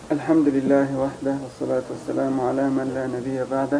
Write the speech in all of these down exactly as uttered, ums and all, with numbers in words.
Альхамдулиллахи вахда, вассалату вассаламу аля ман ла набия ба'да.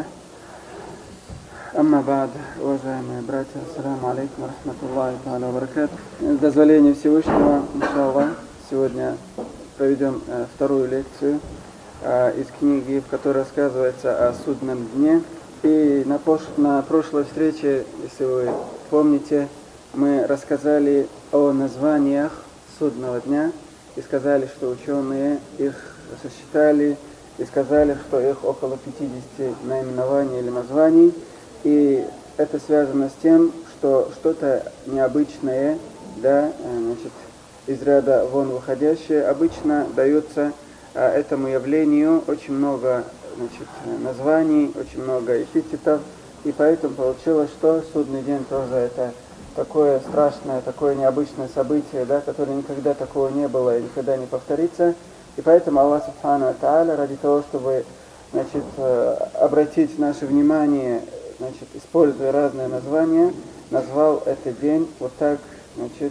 Амма ба'д, уважаемые братья, ассаламу алейкум ва рахматуллахи та'аля ва баракатух. С дозволения Всевышнего, иншаллах, сегодня проведем э, вторую лекцию э, из книги, в которой рассказывается о судном дне. И на, пош... на прошлой встрече, если вы помните, мы рассказали о названиях судного дня и сказали, что ученые их сосчитали и сказали, что их около пятидесяти наименований или названий. И это связано с тем, что что-то необычное, да, значит, из ряда вон выходящее, обычно дается а, этому явлению очень много, значит, названий, очень много эпитетов. И поэтому получилось, что судный день тоже это такое страшное, такое необычное событие, да, которое никогда такого не было и никогда не повторится. И поэтому Аллах Субхану ва Тааля, ради того, чтобы, значит, обратить наше внимание, значит, используя разные названия, назвал этот день вот так, значит,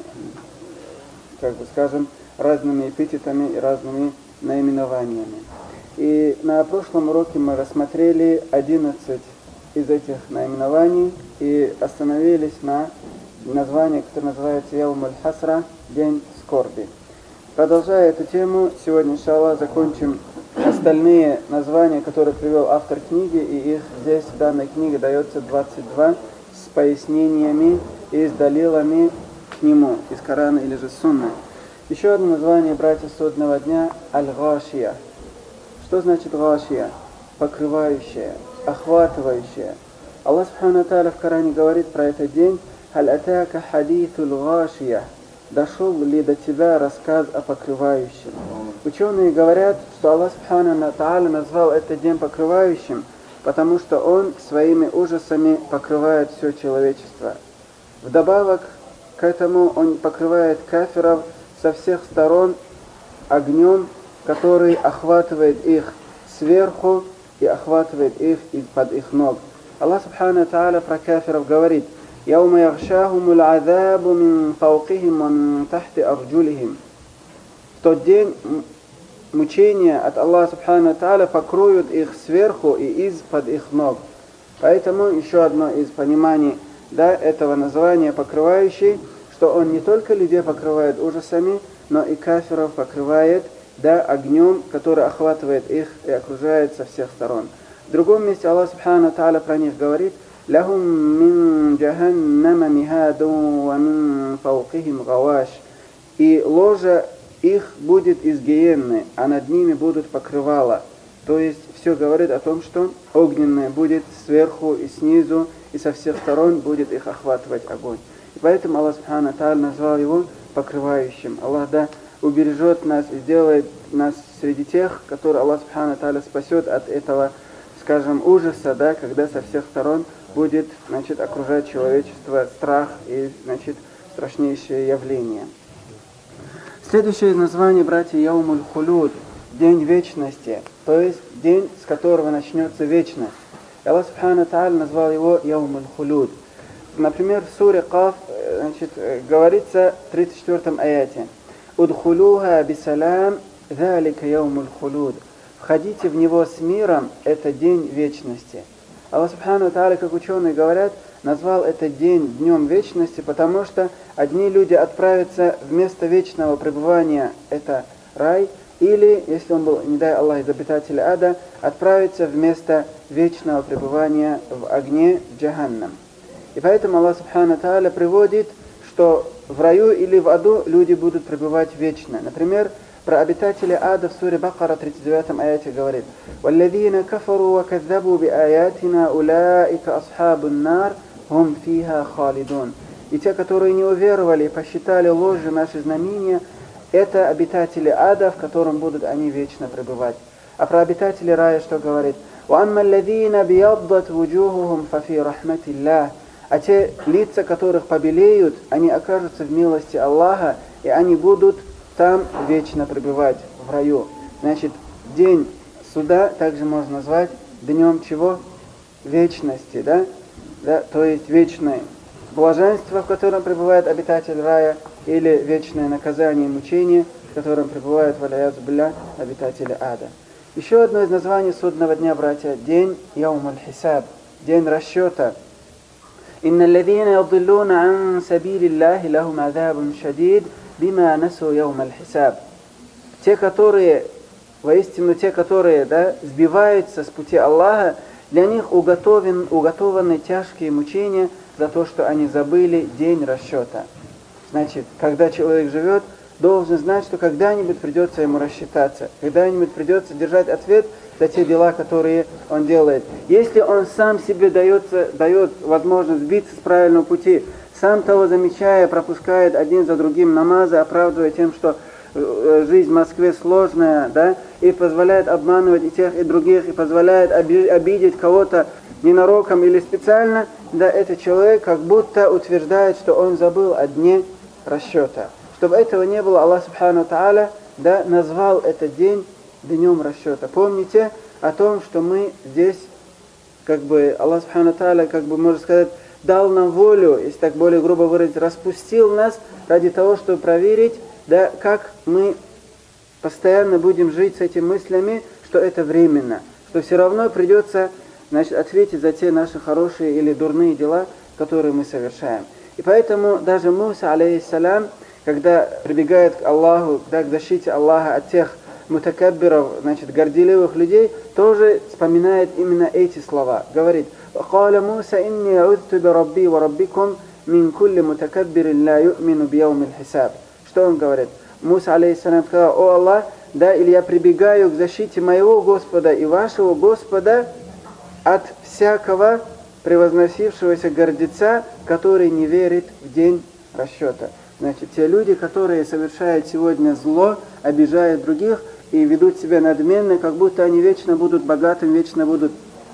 как бы скажем, разными эпитетами и разными наименованиями. И на прошлом уроке мы рассмотрели одиннадцать из этих наименований и остановились на названии, которое называется Яум аль-Хасра, день скорби. Продолжая эту тему, сегодня, иншаллах, закончим остальные названия, которые привел автор книги, и их здесь в данной книге дается двадцать два с пояснениями и с далилами к нему, из Корана или же Сунны. Еще одно название, братья, судного дня – Аль-Гашия. Что значит Гашия? Покрывающая, охватывающая. Аллах Субхану ва Тааля в Коране говорит про этот день: «Халь атака хадитул гашия». Дошел ли до тебя рассказ о покрывающем? Ученые говорят, что Аллах Субхану ва Тааля назвал этот день покрывающим, потому что Он своими ужасами покрывает все человечество. Вдобавок к этому Он покрывает кафиров со всех сторон огнем, который охватывает их сверху и охватывает их из-под их ног. Аллах Субхану ва Тааля про кафиров говорит: «Яума яхшахумул азабу мин фауқихим ва мин тахти арджулихим». В тот день мучения от Аллаха Субхану ва Тааля покроют их сверху и из-под их ног. Поэтому еще одно из пониманий, да, этого названия покрывающий, что он не только людей покрывает ужасами, но и кафиров покрывает, да, огнем, который охватывает их и окружает со всех сторон. В другом месте Аллах Субхану ва Тааля про них говорит: «Лахум мин джаханнама михаду ва мин фауқихим гаваш». И ложа их будет из гиенны, а над ними будут покрывала. То есть все говорит о том, что огненное будет сверху и снизу, и со всех сторон будет их охватывать огонь. И поэтому Аллах Субхану ва Тааля назвал его покрывающим. Аллах, да, убережет нас и сделает нас среди тех, которые Аллах Субхану ва Тааля спасет от этого, скажем, ужаса, да, когда со всех сторон будет, значит, окружать человечество страх и, значит, страшнейшее явление. Следующее название, братья, Яумуль Хулюд, день вечности, то есть день, с которого начнется вечность. Аллах Субхану ва Тааля назвал его Яумуль Хулюд. Например, в суре Каф, значит, говорится в тридцать четвёртом аяте: «Удхулуха бисалям, залика яумуль хулюд». Входите в него с миром, это день вечности. Аллах Субхану ва Тааля, как ученые говорят, назвал этот день днем вечности, потому что одни люди отправятся в место вечного пребывания, это рай, или, если он был, не дай Аллах, из обитателей ада, отправиться в место вечного пребывания в огне джаханнам. И поэтому Аллах Субхану ва Тааля приводит, что в раю или в аду люди будут пребывать вечно. Например, про обитателей ада в суре Бакара тридцать девятом аяте говорит: «Валлазина кафару ва каззабу би аятина улаика асхабун нар, хум фиха халидун». И те, которые не уверовали и посчитали ложью наши знамения, это обитатели ада, в котором будут они вечно пребывать. А про обитателей рая что говорит? «Вамма аллазина бияддат вуджухухум фафи рахматиллах». А те лица, которых побелеют, они окажутся в милости Аллаха, и они будут там вечно пребывать, в раю. Значит, день суда также можно назвать днем чего? Вечности, да? Да? То есть вечное блаженство, в котором пребывает обитатель рая, или вечное наказание и мучение, в котором пребывают валяязу билля обитатели ада. Еще одно из названий судного дня, братья, день Яум аль-Хисаб, день расчета. «Инна алладхина ядиллуна ан сабилиллахи лахум азабун шадид бима насу Яум аль-Хисаб». Те, которые, воистину те, которые да, сбиваются с пути Аллаха, для них уготовен, уготованы тяжкие мучения за то, что они забыли день расчета. Значит, когда человек живет, должен знать, что когда-нибудь придется ему рассчитаться, когда-нибудь придется держать ответ за те дела, которые он делает. Если он сам себе дается, дает возможность сбиться с правильного пути, сам того замечая, пропускает один за другим намазы, оправдывая тем, что жизнь в Москве сложная, да, и позволяет обманывать и тех, и других, и позволяет обидеть кого-то ненароком или специально, да, этот человек как будто утверждает, что он забыл о дне расчета. Чтобы этого не было, Аллах Субхану Тааля, да, назвал этот день днем расчета. Помните о том, что мы здесь, как бы, Аллах Субхану Тааля, как бы, можно сказать, дал нам волю, если так более грубо выразить, распустил нас ради того, чтобы проверить, да, как мы постоянно будем жить с этими мыслями, что это временно, что все равно придется, значит, ответить за те наши хорошие или дурные дела, которые мы совершаем. И поэтому даже Муса, алейхиссалям, когда прибегает к Аллаху, да, к защите Аллаха от тех мутакаббиров, значит, горделивых людей, тоже вспоминает именно эти слова. Говорит: «Каля Муса инни аудту би рабби ва раббикум мин кулли мутакаббирин ла ю'мину би яумил хисаб». Что он говорит? Муса, алейхиссалям, сказал: «О Аллах, да, или я прибегаю к защите моего Господа и вашего Господа от всякого превозносившегося гордеца, который не верит в день расчета». Значит, те люди, которые совершают сегодня зло, обижают других и ведут себя надменно, как будто они вечно будут богатыми, вечно будут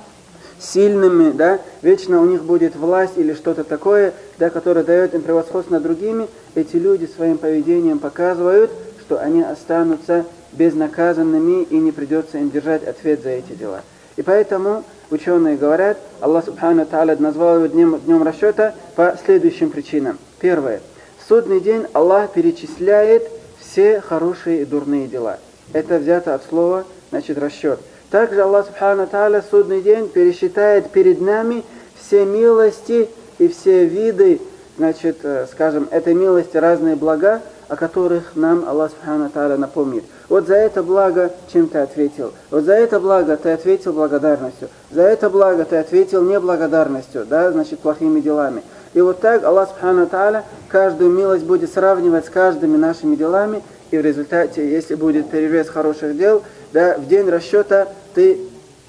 сильными, да, вечно у них будет власть или что-то такое, да, которое дает им превосходство над другими, эти люди своим поведением показывают, что они останутся безнаказанными и не придется им держать ответ за эти дела. И поэтому ученые говорят, Аллах Субхану Тааля назвал его днем, днем расчета по следующим причинам. Первое. В судный день Аллах перечисляет все хорошие и дурные дела. Это взято от слова, значит, расчет. Также Аллах Субхану Тааля в судный день пересчитает перед нами все милости и все виды, значит, скажем, этой милости, разные блага, о которых нам Аллах Субхану Тааля напомнит. Вот за это благо чем ты ответил? Вот за это благо ты ответил благодарностью. За это благо ты ответил неблагодарностью, да, значит, плохими делами. И вот так Аллах Субхану Тааля каждую милость будет сравнивать с каждыми нашими делами, и в результате, если будет перевес хороших дел, да, в день расчета ты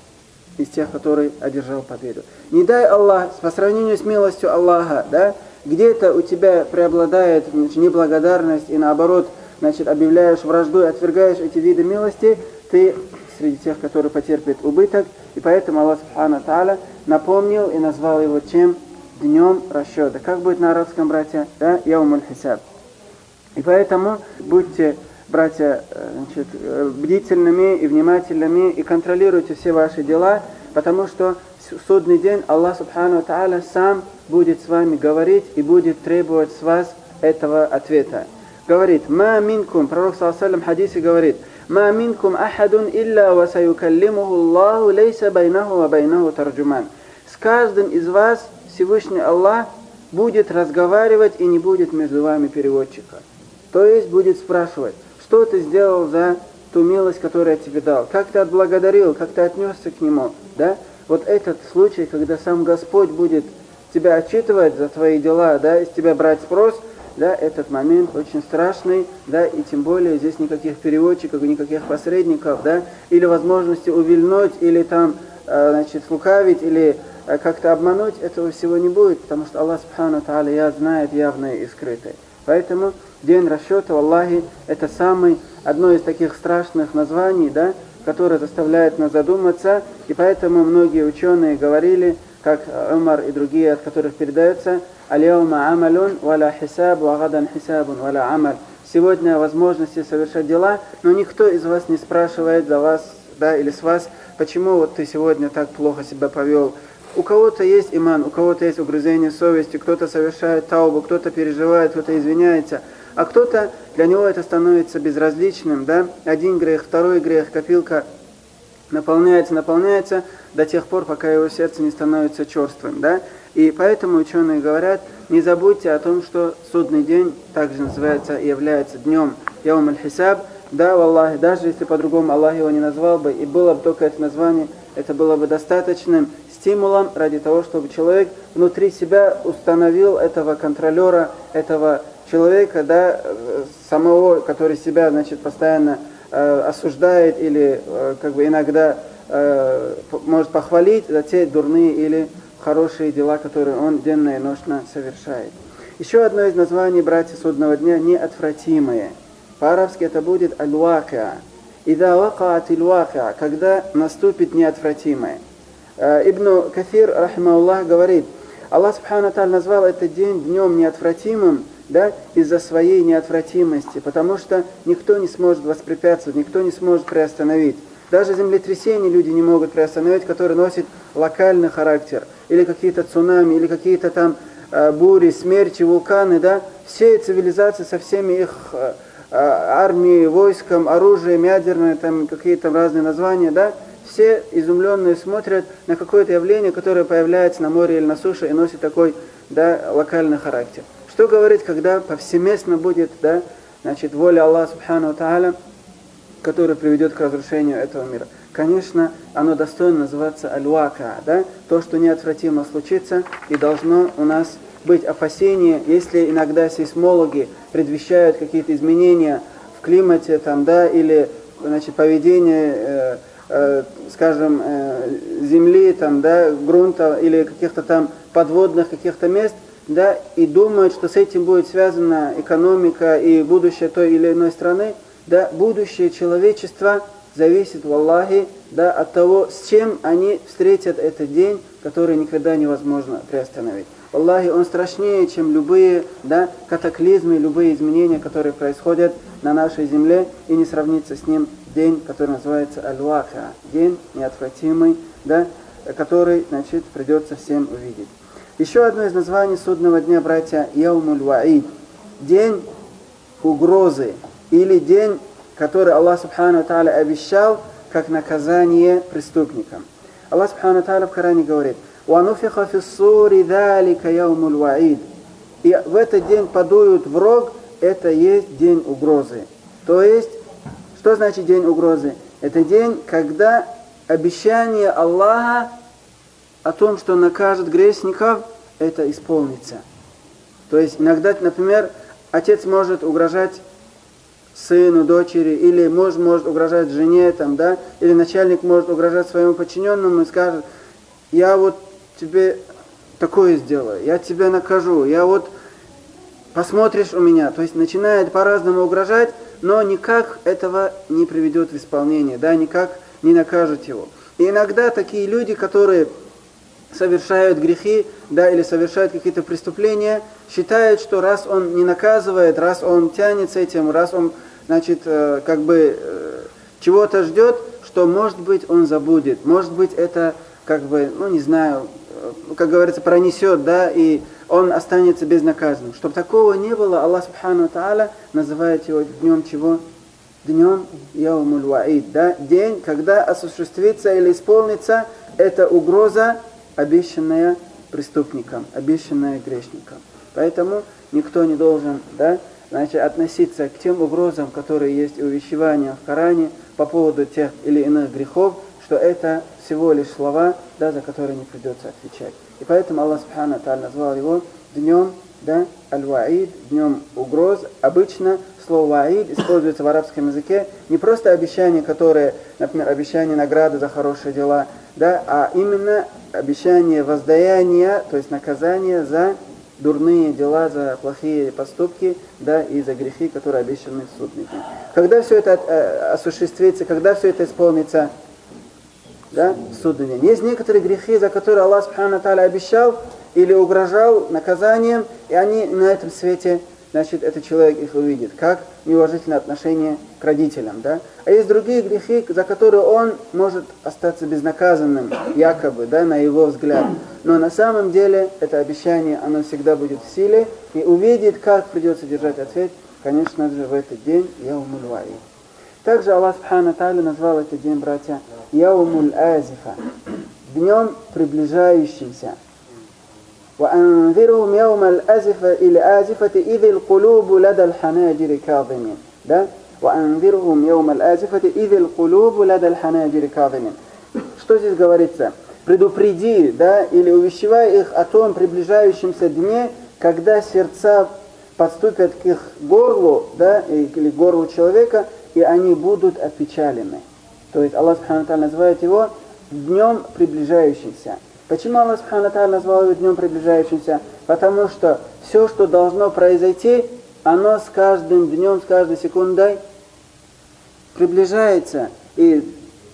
из тех, которые одержал победу. Не дай Аллах, по сравнению с милостью Аллаха, да, где-то у тебя преобладает, значит, неблагодарность, и наоборот, значит, объявляешь вражду и отвергаешь эти виды милости, ты среди тех, которые потерпят убыток. И поэтому Аллах Субхану Тааля напомнил и назвал его чем? Днем расчета. Как будет на арабском, братья? Да? Яум аль-Хисаб. И поэтому будьте, братья, значит, бдительными и внимательными, и контролируйте все ваши дела, потому что в судный день Аллах Субхану Тааля сам будет с вами говорить и будет требовать с вас этого ответа. Говорит: «Ма минкум», пророк саллаллаху алейхи ва саллям в хадисе говорит: «Ма минкум ахадун илля ва саюкаллимуху Аллаху лейса байнаху ва байнаху тарджуман». С каждым из вас Всевышний Аллах будет разговаривать и не будет между вами переводчика. То есть будет спрашивать: что ты сделал за ту милость, которую я тебе дал? Как ты отблагодарил? Как ты отнесся к нему? Да? Вот этот случай, когда сам Господь будет тебя отчитывать за твои дела, да, из тебя брать спрос, да, этот момент очень страшный, да, и тем более здесь никаких переводчиков, никаких посредников, да, или возможности увильнуть, или там, значит, слукавить, или как-то обмануть, этого всего не будет, потому что Аллах Субхану Тааля я знает явное и скрытое. Поэтому день расчета, Аллахи, это самый, одно из таких страшных названий, да, которое заставляет нас задуматься, и поэтому многие ученые говорили, как Умар и другие, от которых передается: «Аль-яума амалун валя хисаб, ва гадан хисабун валя амаль». Сегодня возможности совершать дела, но никто из вас не спрашивает за вас, да, или с вас, почему вот ты сегодня так плохо себя повел. У кого-то есть иман, у кого-то есть угрызение совести, кто-то совершает таубу, кто-то переживает, кто-то извиняется. а кто-то, для него это становится безразличным, да, один грех, второй грех, копилка наполняется, наполняется до тех пор, пока его сердце не становится черствым, да, и поэтому ученые говорят, не забудьте о том, что судный день также называется и является днем Яум аль-Хисаб, да, валлахи, даже если по-другому Аллах его не назвал бы, и было бы только это название, это было бы достаточным стимулом ради того, чтобы человек внутри себя установил этого контролера, этого человека, да, самого, который себя, значит, постоянно э, осуждает или э, как бы иногда э, может похвалить за те дурные или хорошие дела, которые он денно и ночно совершает. Еще одно из названий, братья, судного дня — неотвратимое. По-арабски это будет аль-вакиа. «Ида вакаат аль-вакиа», когда наступит неотвратимое. Ибн Кафир, рахимахуллах, говорит, Аллах субхану ва тааля назвал этот день днем неотвратимым, да, из-за своей неотвратимости, потому что никто не сможет воспрепятствовать, никто не сможет приостановить. Даже землетрясения люди не могут приостановить, которые носят локальный характер, или какие-то цунами, или какие-то там э, бури, смерчи, вулканы, да, все цивилизации со всеми их э, армией, войском, оружием, ядерное, там какие-то разные названия, да, все изумленные смотрят на какое-то явление, которое появляется на море или на суше и носит такой, да, локальный характер. Что говорить, когда повсеместно будет, да, значит, воля Аллаха субхану ва тааля, которая приведет к разрушению этого мира? Конечно, оно достойно называться аль-вака, да, то, что неотвратимо случится, и должно у нас быть опасение, если иногда сейсмологи предвещают какие-то изменения в климате, там, да, или, значит, поведение, э, э, скажем, э, земли, там, да, грунта или каких-то там подводных каких-то мест, да, и думают, что с этим будет связана экономика и будущее той или иной страны, да, будущее человечества зависит, валлахи, да, от того, с чем они встретят этот день, который никогда невозможно приостановить. Аллахи, он страшнее, чем любые, да, катаклизмы, любые изменения, которые происходят на нашей земле, и не сравнится с ним день, который называется аль-вакиа, день неотвратимый, да, который, значит, придется всем увидеть. Еще одно из названий судного дня, братья, Яумуль Ваид, день угрозы, или день, который Аллах субхану ва тааля обещал как наказание преступникам. Аллах субхану ва тааля в Коране говорит: وَنُفِخَ فِي الصُّورِ ذَلِكَ يَوْمُ الْوَعِيدِ. И в этот день подуют в рог, это есть день угрозы. То есть, что значит день угрозы? Это день, когда обещание Аллаха о том, что накажет грешников, это исполнится. То есть, иногда, например, отец может угрожать сыну, дочери, или муж может угрожать жене, там, да, или начальник может угрожать своему подчиненному и скажет: я вот тебе такое сделаю, я тебя накажу, я вот посмотришь у меня. То есть начинает по-разному угрожать, но никак этого не приведет в исполнение, да, никак не накажет его. И иногда такие люди, которые совершают грехи, да, или совершают какие-то преступления, считают, что раз он не наказывает, раз он тянет с этим, раз он, значит, э, как бы э, чего-то ждет, что, может быть, он забудет, может быть, это, как бы, ну, не знаю, э, как говорится, пронесет, да, и он останется безнаказанным. Чтобы такого не было, Аллах субхану ва тааля называет его днем чего? Днем Яумуль Ваид, да, день, когда осуществится или исполнится эта угроза, обещанная преступникам, обещанная грешникам. Поэтому никто не должен, да, значит, относиться к тем угрозам, которые есть у увещевания в Коране по поводу тех или иных грехов, что это всего лишь слова, да, за которые не придется отвечать. И поэтому Аллах субхану ва тааля назвал его днем, да, аль-ваид, днем угроз. Обычно слово ваид используется в арабском языке не просто обещание, которое, например, обещание награды за хорошие дела, да, а именно обещание воздаяния, то есть наказание за дурные дела, за плохие поступки, да, и за грехи, которые обещаны в судный день. Когда все это э, осуществится, когда все это исполнится, да, в судный день. Есть некоторые грехи, за которые Аллах субхану ва тааля обещал или угрожал наказанием, и они на этом свете, значит, этот человек их увидит, как неуважительное отношение к родителям, да. А есть другие грехи, за которые он может остаться безнаказанным, якобы, да, на его взгляд. Но на самом деле это обещание, оно всегда будет в силе, и увидит, как придется держать ответ конечно же, в этот день Яумуль Ваид. Также Аллах Субхану Тааля назвал этот день, братья, Яумуль Азифа, днем приближающимся. وأنذرهم يوم الأزفة إلى آزفة إذ القلوب لدى الحناجر كاظمين. Да? وأنذرهم يوم الآزفة إذ القلوب لدى الحناجر كاظمين. Что здесь говорится? Предупреди, да, или увещевай их о том приближающемся дне, когда сердца подступят к их горлу, да, или к горлу человека, и они будут опечалены. То есть Аллах Субхану Тааля называет его днем приближающимся. Почему Аллах Субхану Тааля назвал его днем приближающимся? Потому что все, что должно произойти, оно с каждым днем, с каждой секундой приближается. И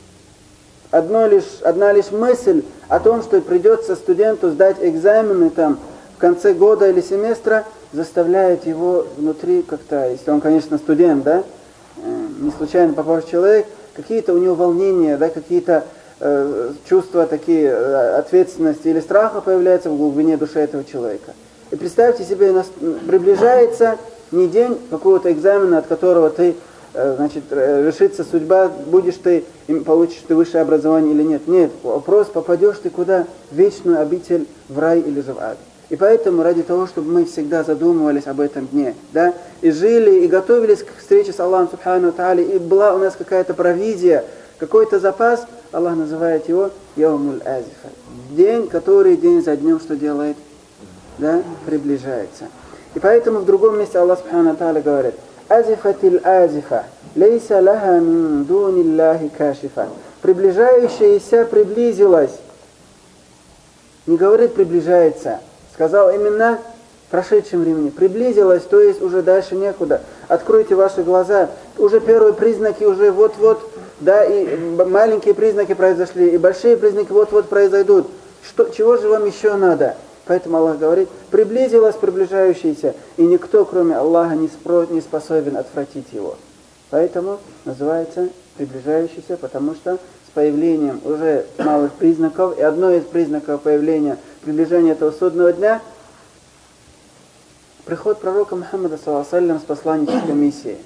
одно лишь, одна лишь мысль о том, что придется студенту сдать экзамены там, в конце года или семестра, заставляет его внутри как-то, если он, конечно, студент, да, не случайно попавший человек, какие-то у него волнения, да, какие-то э, чувства такие, ответственности или страха появляются в глубине души этого человека. И представьте себе, приближается не день какого-то экзамена, от которого ты, э, значит, решится судьба, будешь ты, получишь ты высшее образование или нет. Нет, вопрос, попадешь ты куда? В вечную обитель, в рай или же в ад. И поэтому ради того, чтобы мы всегда задумывались об этом дне, да, и жили, и готовились к встрече с Аллахом Субхану Тааля, и была у нас какая-то провизия, какой-то запас, Аллах называет его Яумуль Азифа. День, который день за днем что делает? Да, приближается. И поэтому в другом месте Аллах Субхану Тааля говорит: Азифатиль азифа, лейса лаха мин дуниллахи кашифа. Приближающаяся приблизилась. Не говорит приближается. Сказал именно в прошедшем времени. Приблизилась, то есть уже дальше некуда. Откройте ваши глаза. Уже первые признаки уже вот-вот, да, и маленькие признаки произошли, и большие признаки вот-вот произойдут. Что, чего же вам еще надо? Поэтому Аллах говорит, приблизилась приближающаяся, и никто, кроме Аллаха, не, спро, не способен отвратить его. Поэтому называется приближающийся, потому что с появлением уже малых признаков, и одно из признаков появления приближения этого судного дня приход пророка Мухаммада саллаллаху алейхи ва саллям с посланнической миссией.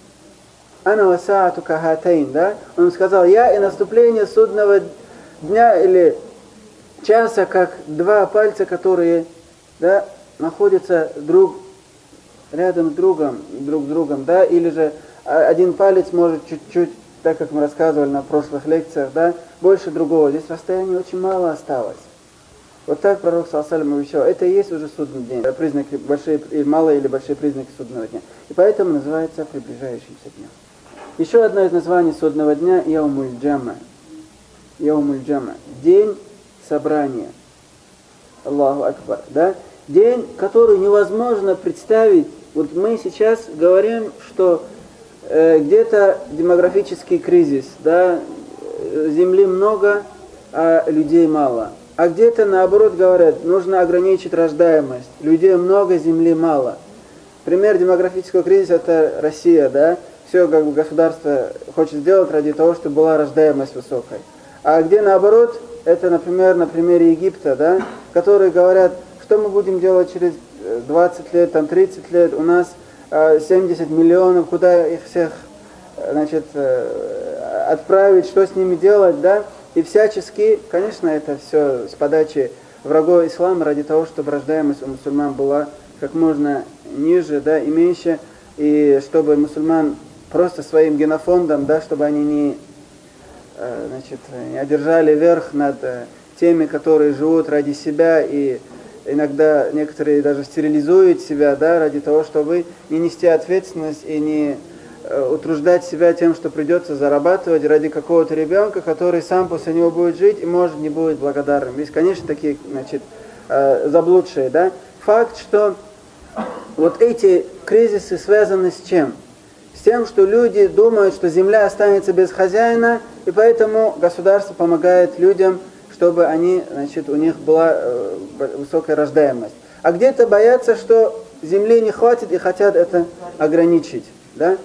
Ана ва саату кахатайн, да? Он сказал, я и наступление судного дня или часа, как два пальца, которые, да, находятся друг рядом с другом, друг с другом, да, или же один палец может чуть-чуть, так как мы рассказывали на прошлых лекциях, да, больше другого. Здесь расстояние очень мало осталось. Вот так пророк саллаллаху алейхи ва саллям обещал. Это и есть уже судный день. Признаки большие, малые или большие признаки судного дня. И поэтому называется приближающимся днем. Еще одно из названий судного дня — Яумуль Джама. Яумуль Джама. День собрания. Аллаху Акбар. Да? День, который невозможно представить. Вот мы сейчас говорим, что э, где-то демографический кризис. Да? Земли много, а людей мало. А где-то наоборот говорят, нужно ограничить рождаемость. Людей много, земли мало. Пример демографического кризиса — это Россия, да? Все как бы государство хочет сделать ради того, чтобы была рождаемость высокой. А где наоборот, это, например, на примере Египта, да? Которые говорят, что мы будем делать через двадцать лет, там тридцать лет, у нас семьдесят миллионов, куда их всех, значит, отправить, что с ними делать, да? И всячески, конечно, это все с подачи врагов ислама ради того, чтобы рождаемость у мусульман была как можно ниже, да, и меньше, и чтобы мусульман просто своим генофондом, да, чтобы они не, значит, не одержали верх над теми, которые живут ради себя, и иногда некоторые даже стерилизуют себя, да, ради того, чтобы не нести ответственность и не утруждать себя тем, что придется зарабатывать ради какого-то ребенка, который сам после него будет жить и, может, не будет благодарным. Есть, конечно, такие, значит, заблудшие, да. Факт, что вот эти кризисы связаны с чем? С тем, что люди думают, что земля останется без хозяина, и поэтому государство помогает людям, чтобы они, значит, у них была высокая рождаемость. А где-то боятся, что земли не хватит и хотят это ограничить, да?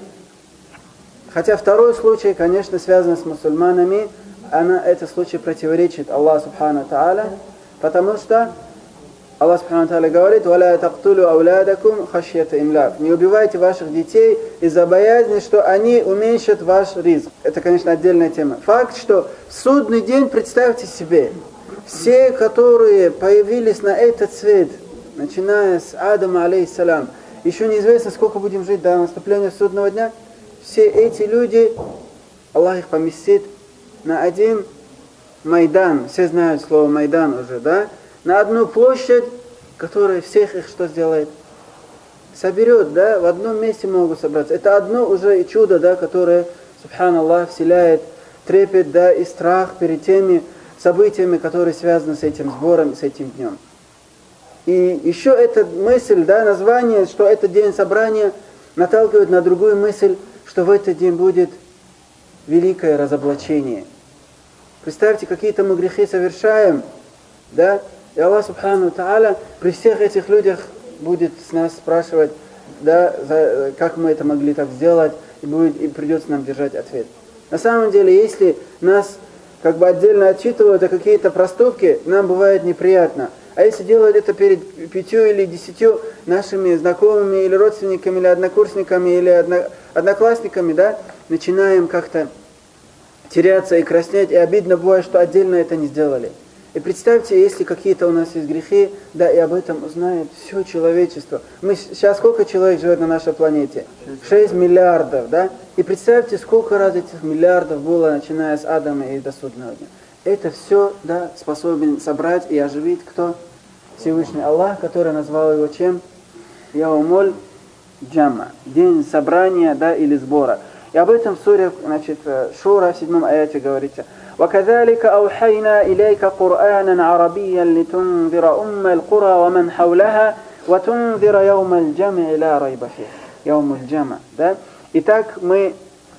Хотя второй случай, конечно, связан с мусульманами, она, этот случай противоречит Аллаху Субхану Тааля, потому что Аллах Субхану Тааля говорит: «Валя тактулю аулядакум хашьята имляк». Не убивайте ваших детей из-за боязни, что они уменьшат ваш ризк. Это, конечно, отдельная тема. Факт, что в судный день, представьте себе, все, которые появились на этот свет, начиная с Адама, алейхиссалям, еще неизвестно, сколько будем жить до наступления судного дня, все эти люди, Аллах их поместит на один майдан. Все знают слово майдан уже, да? На одну площадь, которая всех их что сделает? Соберет, да? В одном месте могут собраться. Это одно уже и чудо, да, которое, субханаллах, вселяет трепет, да, и страх перед теми событиями, которые связаны с этим сбором, с этим днем. И еще эта мысль, да, название, что этот день собрания, наталкивает на другую мысль, что в этот день будет великое разоблачение. Представьте, какие-то мы грехи совершаем, да, и Аллах Субхану Тааля при всех этих людях будет с нас спрашивать, да, за, как мы это могли так сделать, и, будет, и придется нам держать ответ. На самом деле, если нас как бы отдельно отчитывают за какие-то проступки, нам бывает неприятно. А если делают это перед пятью или десятью нашими знакомыми, или родственниками, или однокурсниками, или одно, одноклассниками, да, начинаем как-то теряться и краснеть, и обидно бывает, что отдельно это не сделали. И представьте, если какие-то у нас есть грехи, да, и об этом узнает все человечество. Мы сейчас сколько человек живет на нашей планете? шесть миллиардов, да? И представьте, сколько раз этих миллиардов было, начиная с Адама и до судного дня. Это все, да, способен собрать и оживить кто? Всевышний Аллах, который назвал его чем? Яумуль Джама. День собрания, да, или сбора. И об этом в суре, значит, Шура в седьмом аяте говорится: وَكَذَلِكَ أَوْحَيْنَا إِلَيْكَ قُرْآنًا عَرَبِيًّا لِتُنذِرَ أُمَّ الْقُرَى وَمَنْ حَوْلَهَا وَتُنذِرَ يَوْمَ الْجَمْعِ لَا رَيْبَ فِيهِ. يَوْمُ الْجَمْعِ, да? Итак, мы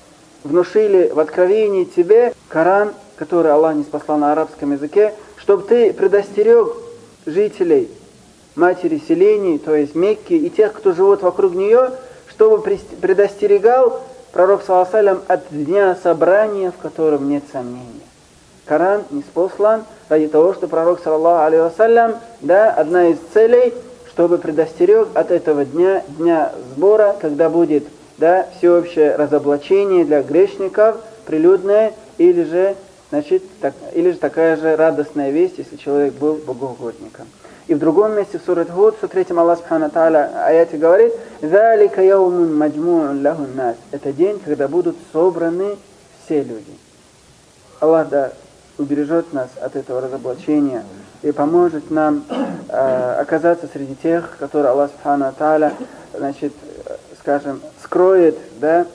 внушили в откровении тебе Коран, который Аллах ниспослал на арабском языке, чтобы ты предостерег жителей матери селений, то есть Мекки, и тех, кто живут вокруг нее, чтобы предостерегал пророк саллаллаху алейхи ва саллям от дня собрания, в котором нет сомнения. Коран ниспослан ради того, что пророк саллаллаху алейхи ва саллям, да, одна из целей, чтобы предостерег от этого дня, дня сбора, когда будет, да, всеобщее разоблачение для грешников, прилюдное, или же, значит, так, или же такая же радостная весть, если человек был богоугодником. И в другом месте, в суре Худ, в сто третьем Аллах Субхану Тааля аяте говорит: «Залика яумун маджму'ун лахун нас». Это день, когда будут собраны все люди. Аллах, да, убережет нас от этого разоблачения и поможет нам э, оказаться среди тех, которые Аллах Субхану Тааля, значит, скажем, скроет, да,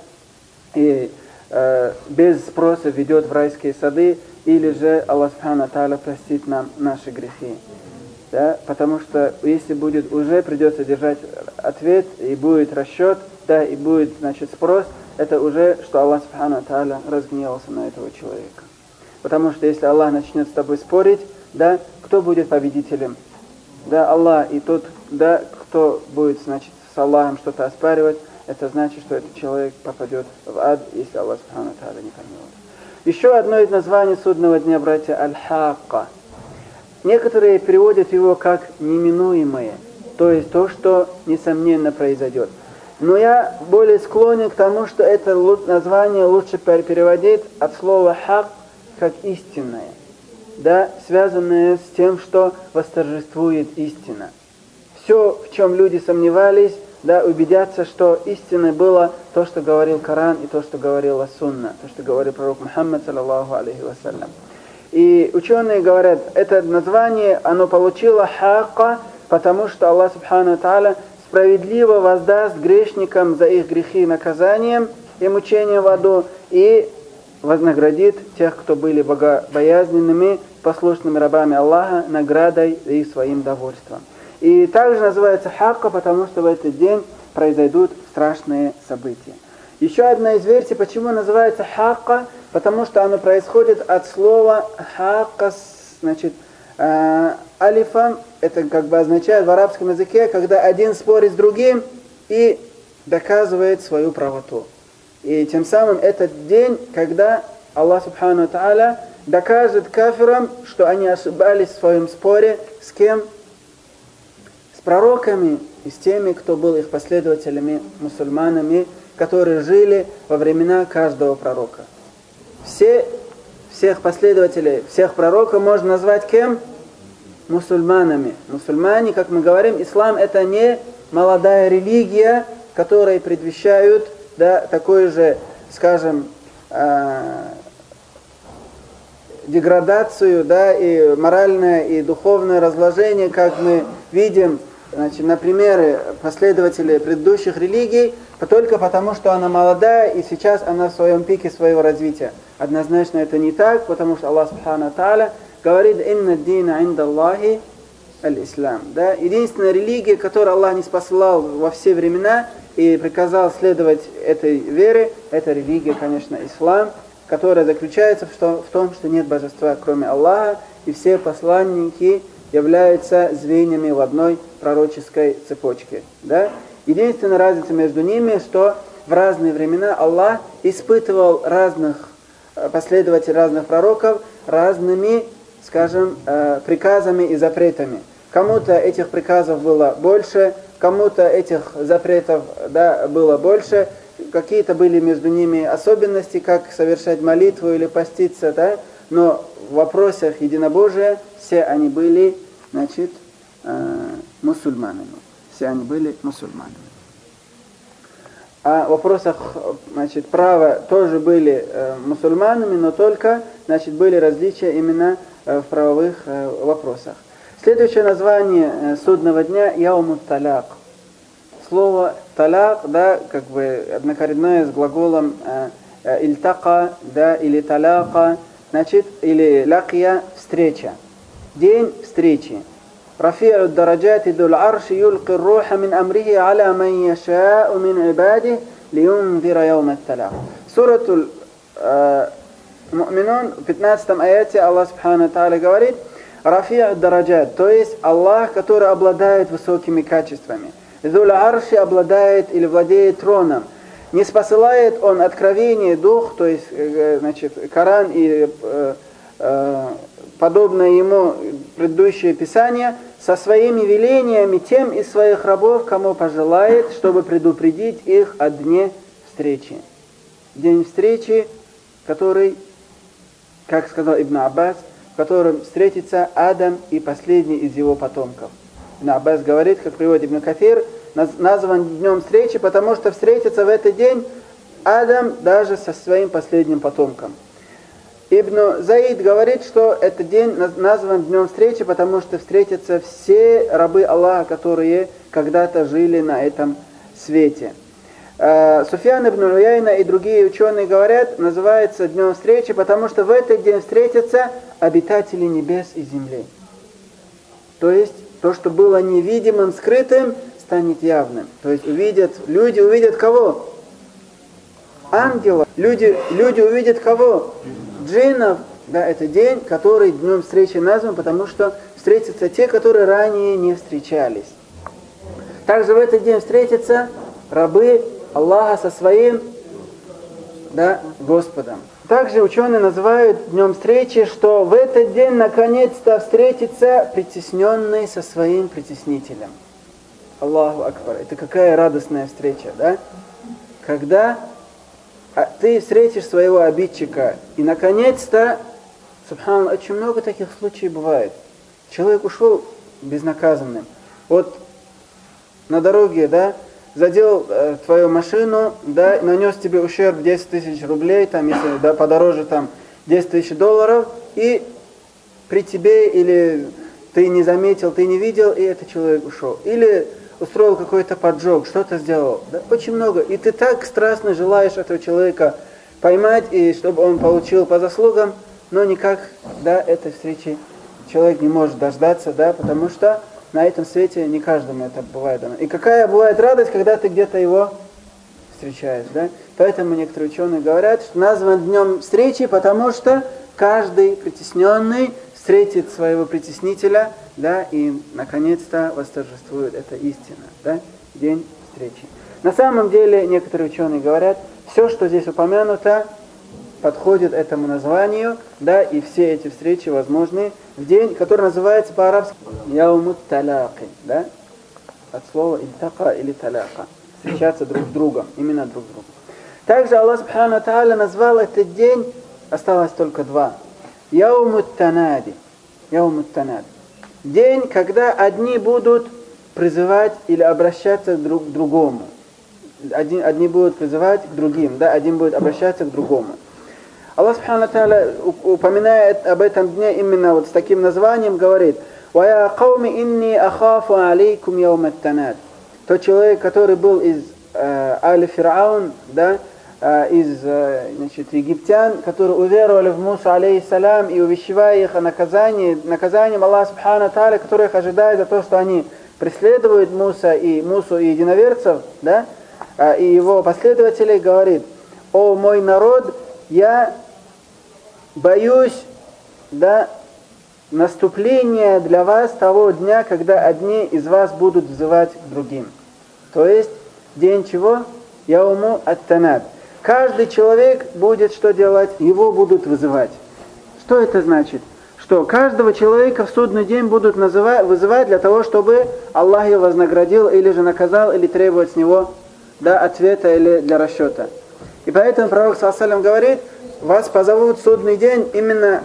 и э, без спроса ведет в райские сады, или же Аллах Субхану Тааля простит нам наши грехи. Да, потому что если будет уже, придется держать ответ, и будет расчет, да, и будет, значит, спрос, это уже, что Аллах Субхану Тааля разгневался на этого человека. Потому что если Аллах начнет с тобой спорить, да, кто будет победителем? Да, Аллах, и тот, да, кто будет, значит, с Аллахом что-то оспаривать, это значит, что этот человек попадет в ад, если Аллах Субхану Тааля не помилует. Еще одно из названий судного дня, братья, аль-хакка. Некоторые переводят его как неминуемое, то есть то, что несомненно произойдет. Но я более склонен к тому, что это название лучше переводить от слова хак как истинное, да, связанное с тем, что восторжествует истина. Все, в чем люди сомневались, да, убедятся, что истиной было то, что говорил Коран, и то, что говорила Сунна, то, что говорил пророк Мухаммад, саллаллаху алейхи вассалям. И ученые говорят, это название, оно получило хакка, потому что Аллах Субхану Тааля справедливо воздаст грешникам за их грехи наказанием и мучением в аду, и вознаградит тех, кто были богобоязненными, послушными рабами Аллаха, наградой и своим довольством. И также называется хакка, потому что в этот день произойдут страшные события. Еще одна из версий, почему называется хакка, потому что оно происходит от слова хакка, значит, э, алифом, это как бы означает в арабском языке, когда один спорит с другим и доказывает свою правоту. И тем самым этот день, когда Аллах Субхану Тааля докажет кафирам, что они ошибались в своем споре с кем? с пророками и с теми, кто был их последователями, мусульманами, которые жили во времена каждого пророка. Все, всех последователей, всех пророков можно назвать кем? Мусульманами. Мусульмане, как мы говорим, ислам это не молодая религия, которая предвещают, да, такой же, скажем, э, деградацию, да, и моральное, и духовное разложение, как мы видим, значит, на примере последователей предыдущих религий, только потому, что она молодая, и сейчас она в своем пике своего развития. Однозначно это не так, потому что Аллах Субхану Тааля говорит: «Инна дина инда Аллахи аль-Ислам». Да? Единственная религия, которую Аллах не спаслал во все времена и приказал следовать этой вере, это религия, конечно, ислам, которая заключается в, что, в том, что нет божества, кроме Аллаха, и все посланники являются звеньями в одной пророческой цепочке. Да? Единственная разница между ними, что в разные времена Аллах испытывал разных последователей, разных пророков разными, скажем, приказами и запретами. Кому-то этих приказов было больше, кому-то этих запретов, да, было больше, какие-то были между ними особенности, как совершать молитву или поститься, да, но в вопросах единобожия все они были, значит, э, мусульманами. Все они были мусульманами. А в вопросах, значит, права тоже были э, мусульманами, но только, значит, были различия именно э, в правовых э, вопросах. Следующее название э, судного дня — Яумут Таляк. Слово таляк, да, как бы однокоренное с глаголом э, ильтака, да, или таляка, значит, или лакия — встреча. День встречи. رفيع الدرجات ذو العرش يلقي الروح من أمره على من يشاء من عباده لينذر يوم التلاق. Сурату Му'минун, в пятнадцатом аяте Аллах Субхану Тааля говорит: «Рафи'у дараджат», то есть Аллах, который обладает высокими качествами. «Зуль арши» обладает или владеет троном. Не спосылает он откровение, дух, то есть, значит, Коран и э, э, подобное ему предыдущее Писание, со своими велениями тем из своих рабов, кому пожелает, чтобы предупредить их о дне встречи. День встречи, который, как сказал Ибн Аббас, в котором встретится Адам и последний из его потомков. Ибн Аббас говорит, как приводит Ибн Кафир, назван днем встречи, потому что встретится в этот день Адам даже со своим последним потомком. Ибн Заид говорит, что этот день назван днем встречи, потому что встретятся все рабы Аллаха, которые когда-то жили на этом свете. Суфьян ибн Уяйна и другие ученые говорят, называется днем встречи, потому что в этот день встретятся обитатели небес и земли. То есть то, что было невидимым, скрытым, станет явным. То есть увидят, люди увидят кого? Ангелов. Люди, люди увидят кого? Джиннов. Да, это день, который днем встречи назван, потому что встретятся те, которые ранее не встречались. Также в этот день встретятся рабы Аллаха со своим, да, Господом. Также ученые называют днем встречи, что в этот день наконец-то встретится притесненный со своим притеснителем. Аллаху Акбар. Это какая радостная встреча, да? Когда ты встретишь своего обидчика, и наконец-то, субханаллах, очень много таких случаев бывает. Человек ушел безнаказанным. Вот на дороге, да, задел э, твою машину, да, нанес тебе ущерб десять тысяч рублей, там, если, да, подороже, там, десять тысяч долларов, и при тебе, или ты не заметил, ты не видел, и этот человек ушел. Или устроил какой-то поджог, что-то сделал. Да, очень много. И ты так страстно желаешь этого человека поймать, и чтобы он получил по заслугам, но никак, да, этой встречи человек не может дождаться, да, потому что на этом свете не каждому это бывает дано. И какая бывает радость, когда ты где-то его встречаешь, да? Поэтому некоторые ученые говорят, что назван днем встречи, потому что каждый притесненный встретит своего притеснителя, да, и наконец-то восторжествует эта истина, да, день встречи. На самом деле, некоторые ученые говорят, все, что здесь упомянуто, подходит этому названию, да, и все эти встречи возможны в день, который называется по-арабски Яумут Таляки, да, от слова «ильтака» или «таляка». Встречаться друг с другом, именно друг с другом. Также Аллах Субхану ва Тааля назвал этот день, осталось только два, Яумут Танади. Яумут Танади. День, когда одни будут призывать или обращаться друг к другому. Одни, одни будут призывать к другим, да, один будет обращаться к другому. Аллах Субхану ва Тааля, упоминая об этом дне именно вот с таким названием, говорит: «Ва я кауми инни ахафу алейкум яумат танад». Тот человек, который был из э, Али Фир'аун, да, э, из э, значит, египтян, которые уверовали в Мусу алейхиссалям и увещевая их о наказании, наказанием Аллаха Субхану ва Тааля, который их ожидает за то, что они преследуют Муса и Мусу и единоверцев, да, э, и его последователей, говорит: «О мой народ, я боюсь, да, наступления для вас того дня, когда одни из вас будут взывать к другим». То есть день чего? Яуму ат-танад. Каждый человек будет что делать? Его будут вызывать. Что это значит? Что каждого человека в судный день будут называть, вызывать для того, чтобы Аллах его вознаградил, или же наказал, или требовать с него, да, ответа или для расчета. И поэтому пророк саллаллаху алейхи ва саллям говорит: вас позовут в судный день, именно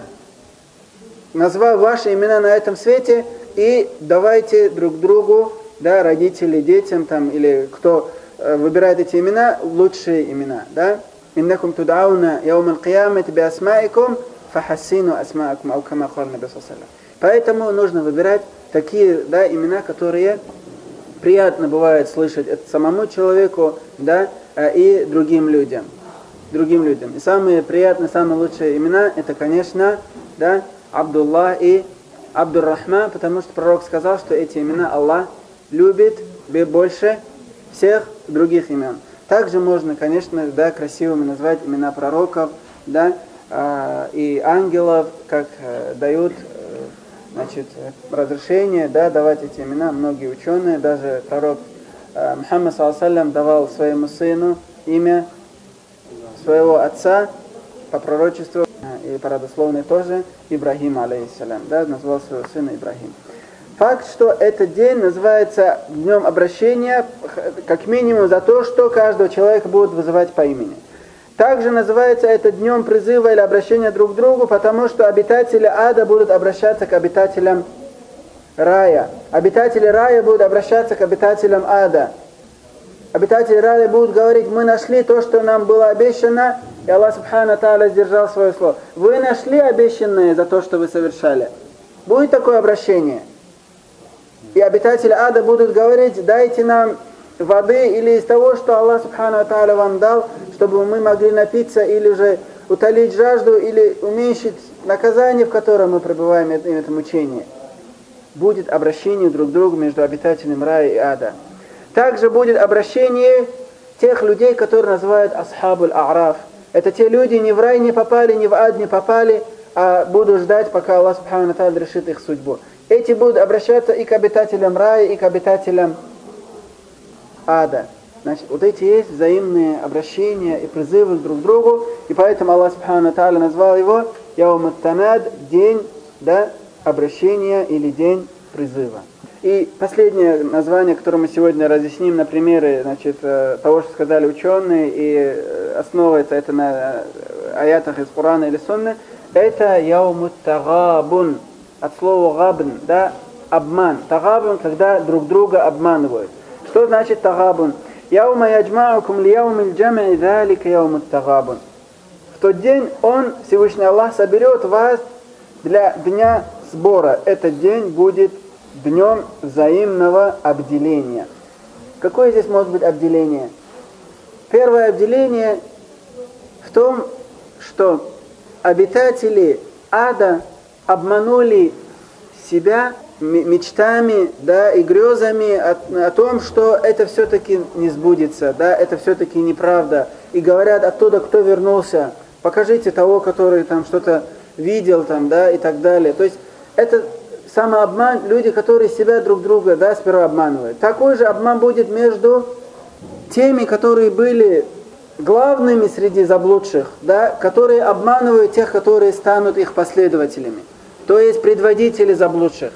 назвав ваши имена на этом свете, и давайте друг другу, да, родители, детям там, или кто э, выбирает эти имена, лучшие имена, да. «Иннакум тудауна яум аль-киямати би асмаикум фахассину асмаакум», ау кама кала наби саллаллаху алейхи ва саллям. Поэтому нужно выбирать такие, да, имена, которые приятно бывает слышать это самому человеку, да, и другим людям. Другим людям. И самые приятные, самые лучшие имена, это, конечно, да, Абдуллах и Абдур-Рахман, потому что пророк сказал, что эти имена Аллах любит больше всех других имен. Также можно, конечно, да, красивыми назвать имена пророков, да, э, и ангелов, как э, дают э, значит, разрешение, да, давать эти имена многие ученые. Даже пророк э, Мухаммад саллаллаху алейхи ва саллям давал своему сыну имя своего отца по пророчеству, и по родословной тоже, Ибрахим алейхиссалям, да, назвал своего сына Ибрахим. Факт, что этот день называется днем обращения, как минимум за то, что каждого человека будут вызывать по имени. Также называется это днем призыва или обращения друг к другу, потому что обитатели ада будут обращаться к обитателям рая. Обитатели рая будут обращаться к обитателям ада. Обитатели рая будут говорить: мы нашли то, что нам было обещано, и Аллах Субхану ва Тааля сдержал свое слово. Вы нашли обещанное за то, что вы совершали. Будет такое обращение. И обитатели ада будут говорить: дайте нам воды или из того, что Аллах Субхану ва Тааля вам дал, чтобы мы могли напиться, или же утолить жажду, или уменьшить наказание, в котором мы пребываем, это, это мучение. Будет обращение друг к другу между обитателями рая и ада. Также будет обращение тех людей, которые называют асхабуль а'раф. Это те люди, ни в рай не попали, ни в ад не попали, а будут ждать, пока Аллах Субхану ва Тааля решит их судьбу. Эти будут обращаться и к обитателям рая, и к обитателям ада. Значит, вот эти есть взаимные обращения и призывы друг к другу, и поэтому Аллах Субхану ва Тааля назвал его Яумут Танад, день, да, обращения или день призыва. И последнее название, которое мы сегодня разъясним на примере, значит, того, что сказали ученые, и основывается это на аятах из Корана или Сунны, это Яумут Тагабун, от слова габн, да, обман. Тагабун, когда друг друга обманывают. Что значит тагабун? Яума яджмаукум ли яумил джам'i залика яумут тагабун. В тот день Он, Всевышний Аллах, соберет вас для дня сбора. Этот день будет днем взаимного обделения. Какое здесь может быть обделение? Первое обделение в том, что обитатели ада обманули себя мечтами, да, и грезами о, о том, что это все-таки не сбудется, да, это все-таки неправда. И говорят оттуда, кто вернулся, покажите того, который там что-то видел, там, да, и так далее. То есть это самообман, люди, которые себя друг друга, да, сперва обманывают. Такой же обман будет между теми, которые были главными среди заблудших, да, которые обманывают тех, которые станут их последователями. То есть предводители заблудших.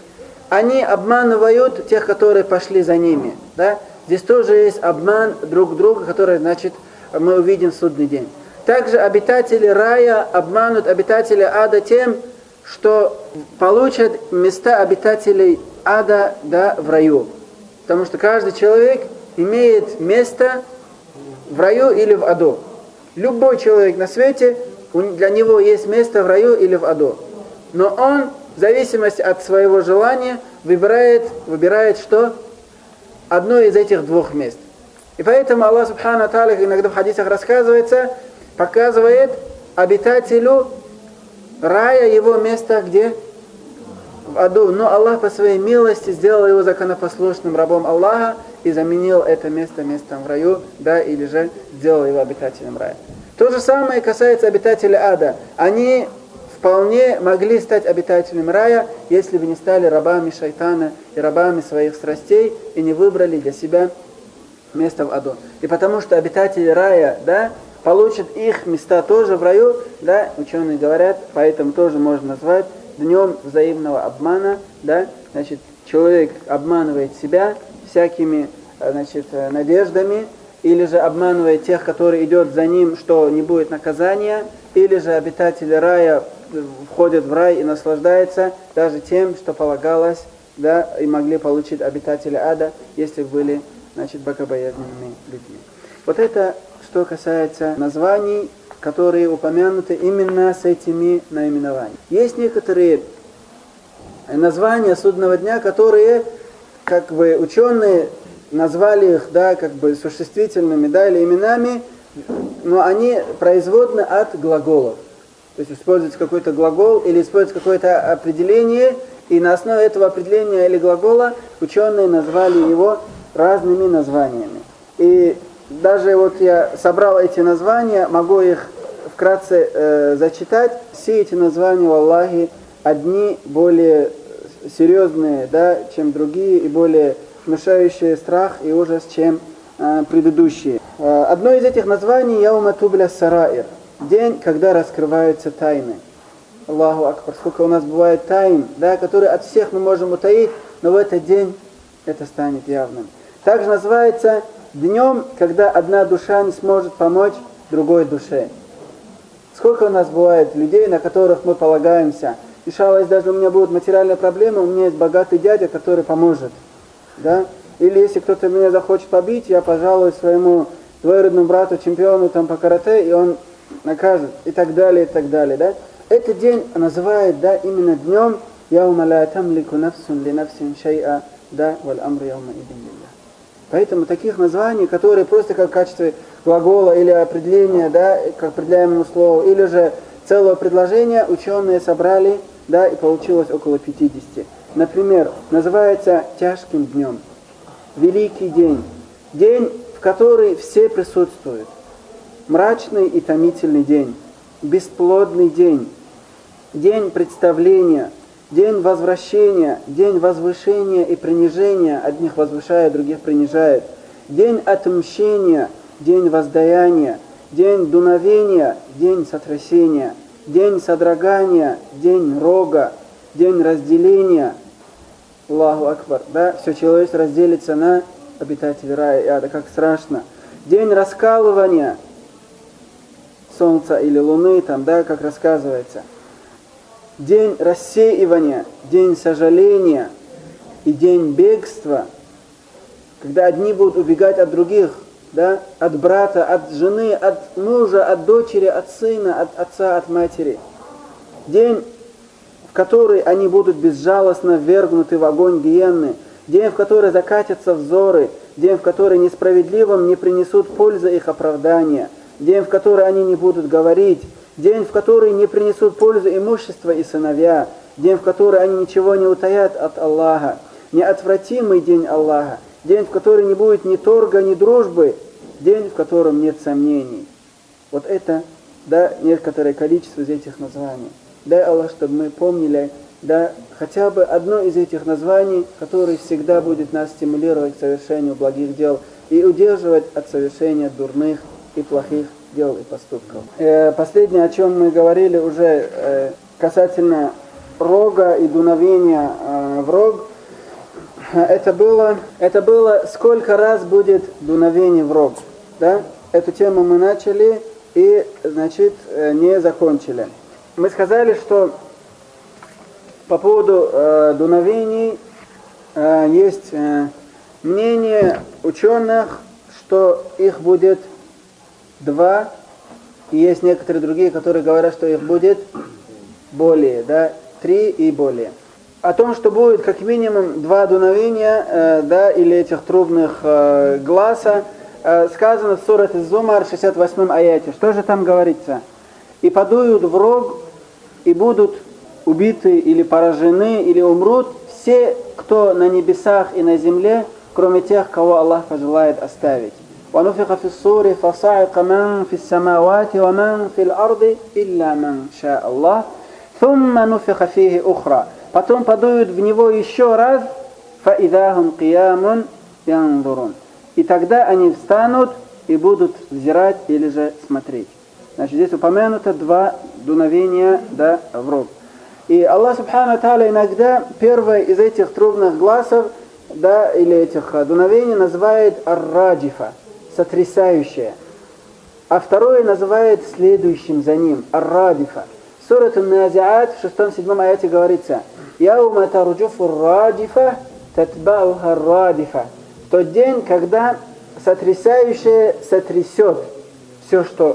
они обманывают тех, которые пошли за ними. Да? Здесь тоже есть обман друг друга, который, значит, мы увидим в судный день. Также обитатели рая обманут обитатели ада тем, что получат места обитателей ада, да, в раю. Потому что каждый человек имеет место в раю или в аду. Любой человек на свете, для него есть место в раю или в аду. Но он, в зависимости от своего желания, выбирает, выбирает что? Одно из этих двух мест. И поэтому Аллах Субхану ва Тааля, иногда в хадисах рассказывается, показывает обитателю рая его место где? В аду. Но Аллах по своей милости сделал его законопослушным рабом Аллаха и заменил это место местом в раю, да, или же сделал его обитателем рая. То же самое касается обитателей ада. Они вполне могли стать обитателями рая, если бы не стали рабами шайтана и рабами своих страстей и не выбрали для себя место в аду. И потому что обитатели рая, да, получат их места тоже в раю, да, ученые говорят, поэтому тоже можно назвать днем взаимного обмана, да, значит, человек обманывает себя всякими, значит, надеждами, или же обманывает тех, которые идут за ним, что не будет наказания, или же обитатели рая входят в рай и наслаждаются даже тем, что полагалось, да, и могли получить обитатели ада, если были, значит, богобоязненными людьми. Вот это что касается названий, которые упомянуты именно с этими наименованиями. Есть некоторые названия судного дня, которые, как бы, ученые назвали их, да, как бы существительными, да, или именами, но они производны от глаголов. То есть используется какой-то глагол или используется какое-то определение, и на основе этого определения или глагола ученые назвали его разными названиями. И даже вот я собрал эти названия, могу их вкратце э, зачитать. Все эти названия, валлахи, одни более серьезные, да, чем другие, и более внушающие страх и ужас, чем э, предыдущие. Э, одно из этих названий яума тубля сараир, день, когда раскрываются тайны. Аллаху акбар, сколько у нас бывает тайн, да, которые от всех мы можем утаить, но в этот день это станет явным. Также называется днем, когда одна душа не сможет помочь другой душе. Сколько у нас бывает людей, на которых мы полагаемся. Иншаллах, если даже у меня будут материальные проблемы, у меня есть богатый дядя, который поможет. Да? Или если кто-то меня захочет побить, я пожалуюсь своему двоюродному брату, чемпиону там, по карате, и он накажет, и так далее, и так далее. Да? Этот день называют, да, именно днем яума ла тамлику нафсун ли нафсин шай'a, да, валь амру яума идин лиллах. Поэтому таких названий, которые просто как в качестве глагола или определения, да, как определяемому слову, или же целого предложения ученые собрали, да, и получилось около пятидесяти. Например, называется тяжким днем, великий день, день, в который все присутствуют, мрачный и томительный день, бесплодный день, день представления, день возвращения, день возвышения и принижения, одних возвышает, других принижает, день отмщения, день воздаяния, день дуновения, день сотрясения, день содрогания, день рога, день разделения. Аллаху акбар, да, все человечество разделится на обитателей рая и ада, как страшно. День раскалывания солнца или луны, там, да, как рассказывается. День рассеивания, день сожаления и день бегства, когда одни будут убегать от других, да, от брата, от жены, от мужа, от дочери, от сына, от отца, от матери. День, в который они будут безжалостно ввергнуты в огонь гиенны. День, в который закатятся взоры. День, в который несправедливым не принесут пользы их оправдания. День, в который они не будут говорить. День, в который не принесут пользу имущество и сыновья. День, в который они ничего не утаят от Аллаха. Неотвратимый день Аллаха. День, в который не будет ни торга, ни дружбы. День, в котором нет сомнений. Вот это, да, некоторое количество из этих названий. Дай Аллах, чтобы мы помнили, да, хотя бы одно из этих названий, которое всегда будет нас стимулировать к совершению благих дел и удерживать от совершения дурных и плохих дел и поступков. Э, последнее, о чем мы говорили уже э, касательно рога и дуновения э, в рог, это было, это было сколько раз будет дуновение в рог. Да? Эту тему мы начали и, значит, не закончили. Мы сказали, что по поводу э, дуновений э, есть э, мнение ученых, что их будет два, и есть некоторые другие, которые говорят, что их будет более, да, три и более. О том, что будет как минимум два дуновения, э, да, или этих трубных э, гласа, э, сказано в суре Az-Zumar, шестьдесят восьмом аяте. Что же там говорится? «И подуют в рог, и будут убиты или поражены, или умрут все, кто на небесах и на земле, кроме тех, кого Аллах пожелает оставить. وَنُفِخَ فِي الصُّورِ فَصَعِقَ مَنْ فِي السَّمَاوَاتِ وَمَنْ فِي الْأَرْضِ إِلَّا مَنْ شَاءَ اللَّهُ ثُمَّ نُفِخَ فِيهِ أُخْرَى». Потом подуют в него еще раз, فَإِذَا هُمْ قِيَامٌ يَنْظُرُونَ. И тогда они встанут и будут взирать или же смотреть. Значит, здесь упомянуто два дуновения, да, в рог. И Аллах Субхану ва Тааля иногда первое из этих трубных гласов, да, или этих дуновений называет ар-раджифа, сотрясающее. А второе называет следующим за ним, ар-радифа. Сура Ан-Назиат в шестом-седьмом аяте говорится: «Яума тарджуфу ар-раджифа, татбауха ар-радифа». В тот день, когда сотрясающее сотрясет все, что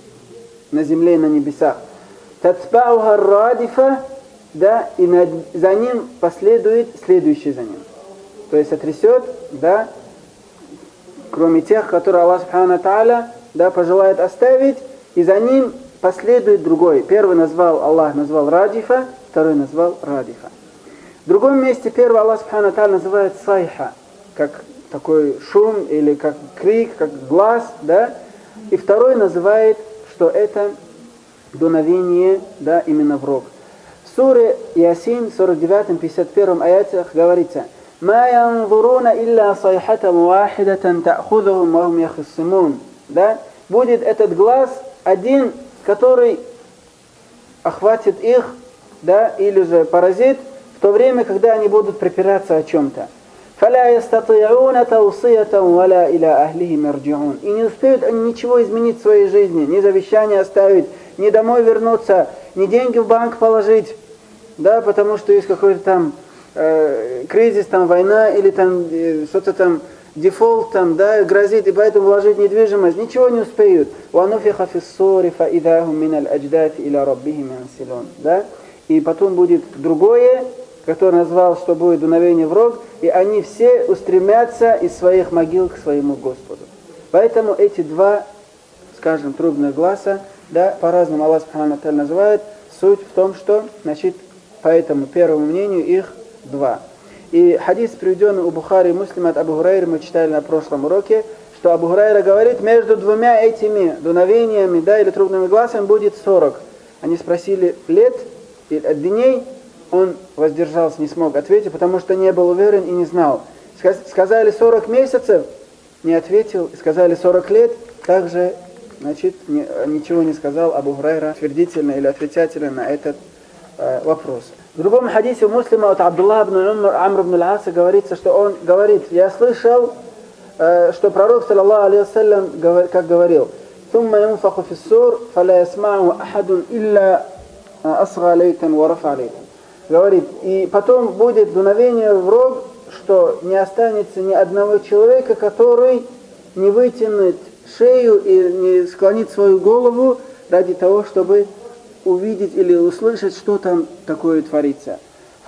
на земле и на небесах. Татбауха ар-радифа, да, и над, за ним последует следующий за ним. То есть сотрясет, да, кроме тех, которые Аллах Субхану ва Тааля, да, пожелает оставить, и за ним последует другой. Первый назвал, Аллах назвал раджифа, второй назвал радифа. В другом месте первый Аллах Субхану ва Тааля называет сайха, как такой шум или как крик, как глаз, да, и второй называет, что это дуновение, да, именно в рог. В суре Ясин, сорок девятом пятьдесят первом аятах говорится: «Ма янзуруна илля сайхатам вахидатан та'худухум ва хум яхиссимун». Да? Будет этот глаз один, который охватит их, да, или же поразит, в то время, когда они будут припираться о чем-то. «Фаля ястати'уна таусиятам валя иля ахлихим ярджи'ун». И не успеют они ничего изменить в своей жизни, ни завещание оставить, ни домой вернуться, ни деньги в банк положить, да, потому что есть какой-то там э, кризис, там война, или там э, что-то там, дефолт там, да, грозит, и поэтому вложить недвижимость, ничего не успеют. وَنُفِخَ فِي الصُّورِ فَإِذَا هُمْ مِنَ الْأَجْدَاثِ إِلَى رَبِّهِمْ يَنْسِلُونَ. Да? И потом будет другое, который назвал, что будет дуновение в рог, и они все устремятся из своих могил к своему Господу. Поэтому эти два, скажем, трубных гласа, да, по-разному Аллах Субхану ва Тааля называет. Суть в том, что, значит, по этому первому мнению их два. И хадис, приведенный у Бухари и Муслима от Абу Хурайры, мы читали на прошлом уроке, что Абу Хурайра говорит, между двумя этими дуновениями, да, или трубными глазами будет сорок. Они спросили лет или дней, он воздержался, не смог ответить, потому что не был уверен и не знал. Сказали сорок месяцев, не ответил, сказали сорок лет, также, значит, не, ничего не сказал Абу Хурайра твердительно или отрицательно на этот э, вопрос. В другом хадисе у Муслима от Абдуллаха ибн Амр ибн аль-Аса говорится, что он говорит: я слышал, э, что пророк, саллаллаху алейхи вассалям, как говорил: ثم ينفخ في الصور فلا يسمعه أحد إلا أصغى ليتا ورفع лейтан. Говорит, и потом будет дуновение в рог, что не останется ни одного человека, который не вытянет шею и не склонит свою голову ради того, чтобы увидеть или услышать, что там такое творится.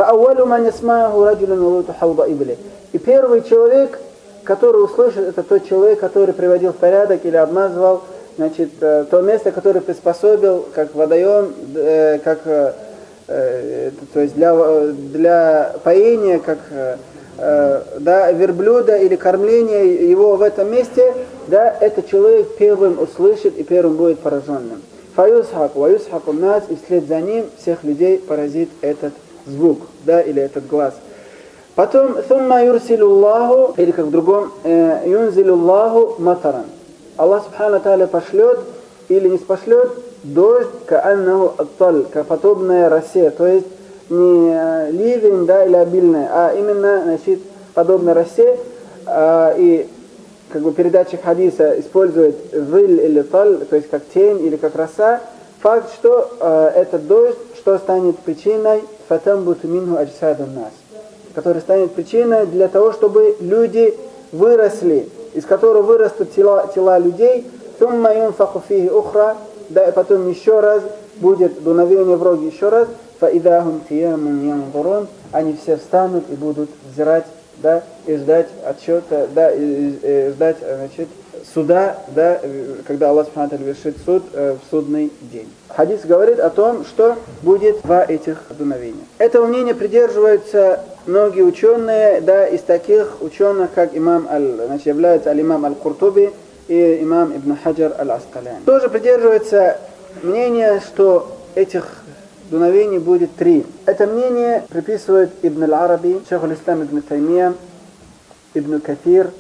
И первый человек, который услышит, это тот человек, который приводил в порядок или обмазывал, значит, то место, которое приспособил, как водоем, как, то есть для, для поения, как, да, верблюда или кормления его в этом месте, да, этот человек первым услышит и первым будет пораженным. Фаюсхак, ваюсхаку нас, и вслед за ним всех людей поразит этот звук, да, или этот глаз. Потом, сумма юрсилуллаху, или как в другом, юнзилуллаху матаран. Аллах Субхану ва Тааля пошлет или не спошлет дождь, кааннаху атталь, как подобная росе, то есть не ливень, да, или обильная, а именно, значит, подобно росе, э, и как бы передатчик хадиса использует зиль или таль, то есть как тень или как роса, факт, что э, этот дождь, что станет причиной фатамбуту минху аджсадун нас, который станет причиной для того, чтобы люди выросли, из которого вырастут тела, тела людей, сумма юнфаху фихи ухра, да, и потом еще раз будет дуновение в роге еще раз, фаидахум киямун янзурун, они все встанут и будут взирать, да, и ждать отчета, да, и, и, и ждать, значит, суда, да, когда Аллах субхану ва тааля вершит суд э, в судный день. Хадис говорит о том, что будет два этих дуновения. Этого мнения придерживаются многие ученые, да, из таких ученых, как имам аль, значит, являются аль-имам аль-Куртуби и имам Ибн Хаджар аль-Аскаляни. Тоже придерживается мнение, что этих дуновений будет три. Это мнение приписывает Ибн аль-Араби, Шейх аль-Ислам Ибн Таймия, Ибн Кафир,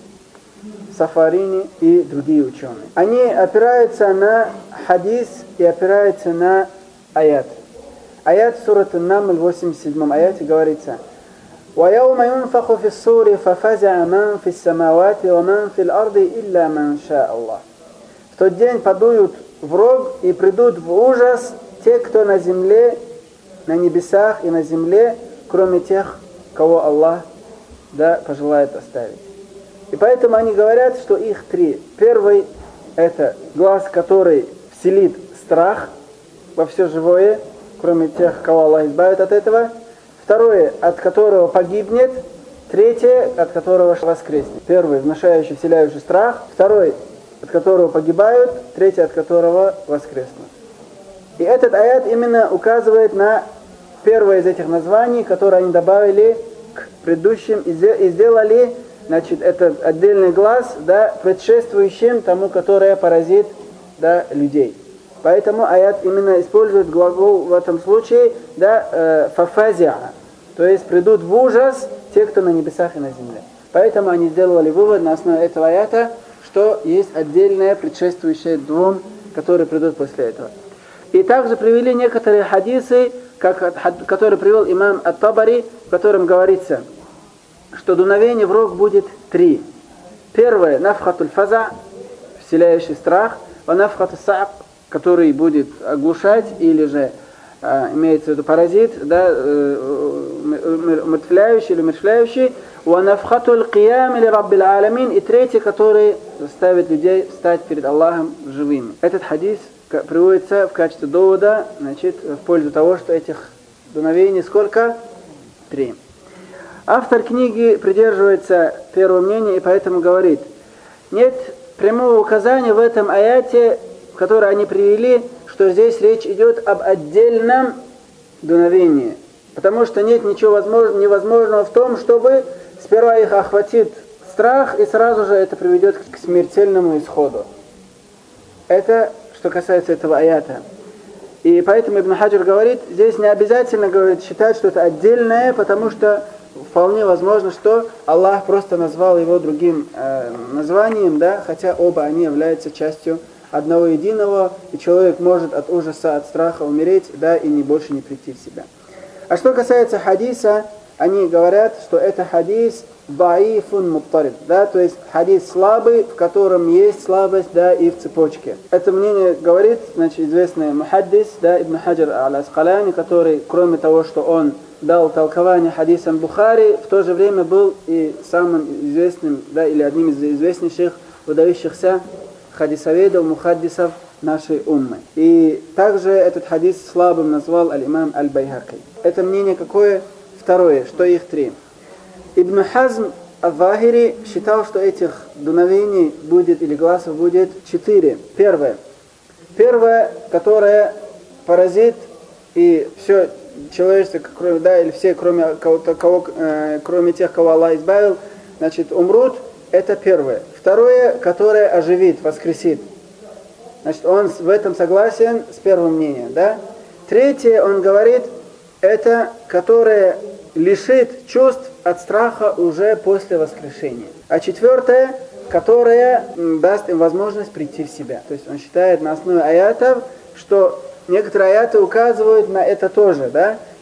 Сафарини и другие ученые. Они опираются на хадис и опираются на аят. Аят сурат Ан-Намл в восемьдесят седьмом аяте говорится: وَيَوْمَ يُنْفَخُ فِي الصُّورِ فَفَزَعَ مَنْ فِي السَّمَاوَاتِ وَمَنْ فِي الْأَرْضِ إِلَّا مَنْ شَاءَ اللَّهُ. В тот день подуют в рог и придут в ужас те, кто на земле, на небесах и на земле, кроме тех, кого Аллах, да, пожелает оставить. И поэтому они говорят, что их три. Первый – это глаз, который вселит страх во все живое, кроме тех, кого Аллах избавит от этого. Второе, от которого погибнет. Третье, от которого воскреснет. Первый, внушающий, вселяющий страх. Второй, от которого погибают. Третий, от которого воскреснут. И этот аят именно указывает на первое из этих названий, которые они добавили к предыдущим и сделали, значит, этот отдельный глаз, да, предшествующим тому, которое поразит, да, людей. Поэтому аят именно использует глагол в этом случае, да, фафазиа, то есть придут в ужас те, кто на небесах и на земле. Поэтому они сделали вывод на основе этого аята, что есть отдельное предшествующее двум, которые придут после этого. И также привели некоторые хадисы, как, которые привел имам Ат-Табари, в котором говорится, что дуновение в рог будет три. Первое – нафхатуль фаза, вселяющий страх, ва нафхатуль са'к, который будет оглушать, или же а, имеется в виду паразит, да, умертвляющий или умерщвляющий, ва нафхатуль киям или раббил аламин, и третий, который заставит людей встать перед Аллахом живыми. Этот хадис приводится в качестве довода, значит, в пользу того, что этих дуновений сколько? Три. Автор книги придерживается первого мнения и поэтому говорит, нет прямого указания в этом аяте, который они привели, что здесь речь идет об отдельном дуновении. Потому что нет ничего возможного, невозможного в том, чтобы сперва их охватит страх и сразу же это приведет к смертельному исходу. Это что касается этого аята. И поэтому Ибн Хаджар говорит, здесь не обязательно, говорит, считать, что это отдельное, потому что вполне возможно, что Аллах просто назвал его другим э, названием, да, хотя оба они являются частью одного единого, и человек может от ужаса, от страха умереть, да, и не больше не прийти в себя. А что касается хадиса, они говорят, что это хадис даифун муттарид, да, то есть хадис слабый, в котором есть слабость, да, и в цепочке. Это мнение говорит, значит, известный мухаддис, да, Ибн Хаджар аль-Аскаляни, который, кроме того, что он дал толкование хадисам Бухари, в то же время был и самым известным, да, или одним из известнейших выдающихся хадисоведов, мухаддисов нашей уммы. И также этот хадис слабым назвал аль-имам аль-Байхаки. Это мнение какое? Второе, что их три. Ибн Хазм аль-Захири считал, что этих дуновений будет, или глазов будет четыре. Первое. Первое, которое поразит и все человечество, кроме, да, или все, кроме, кого-то, кого, э, кроме тех, кого Аллах избавил, значит, умрут, это первое. Второе, которое оживит, воскресит. Значит, он в этом согласен с первым мнением, да. Третье, он говорит, это, которое лишит чувств от страха уже после воскрешения. А четвертое, которое даст им возможность прийти в себя. То есть он считает на основе аятов, что некоторые аяты указывают на это тоже, да.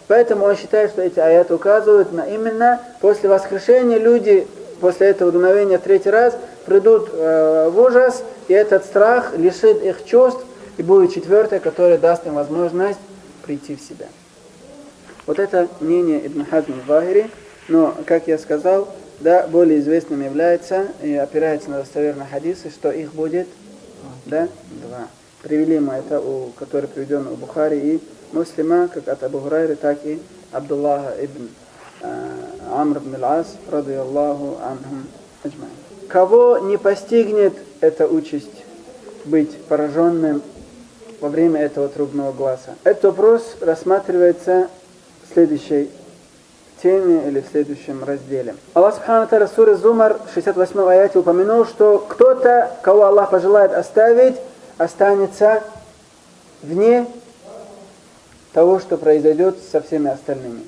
Поэтому он считает, что эти аяты указывают на именно после воскрешения люди, после этого дуновения в третий раз, придут э, в ужас, и этот страх лишит их чувств, и будет четвертое, которое даст им возможность прийти в себя. Вот это мнение Ибн Хазм аль-Захири, но, как я сказал, да, более известным является и опирается на достоверные хадисы, что их будет да, два. Привели мы это, у, который приведен у Бухари и Муслима, как от Абу Хурайры, так и Абдуллаха ибн э, Амр ибн аль-Ас, ради Аллаху анхум аджмаин. Кого не постигнет эта участь быть пораженным во время этого трубного гласа? Этот вопрос рассматривается в следующей теме или в следующем разделе. Аллах Субхану ва Тааля в суре Зумар в шестьдесят восьмом аяте упомянул, что кто-то, кого Аллах пожелает оставить, останется вне того, что произойдет со всеми остальными.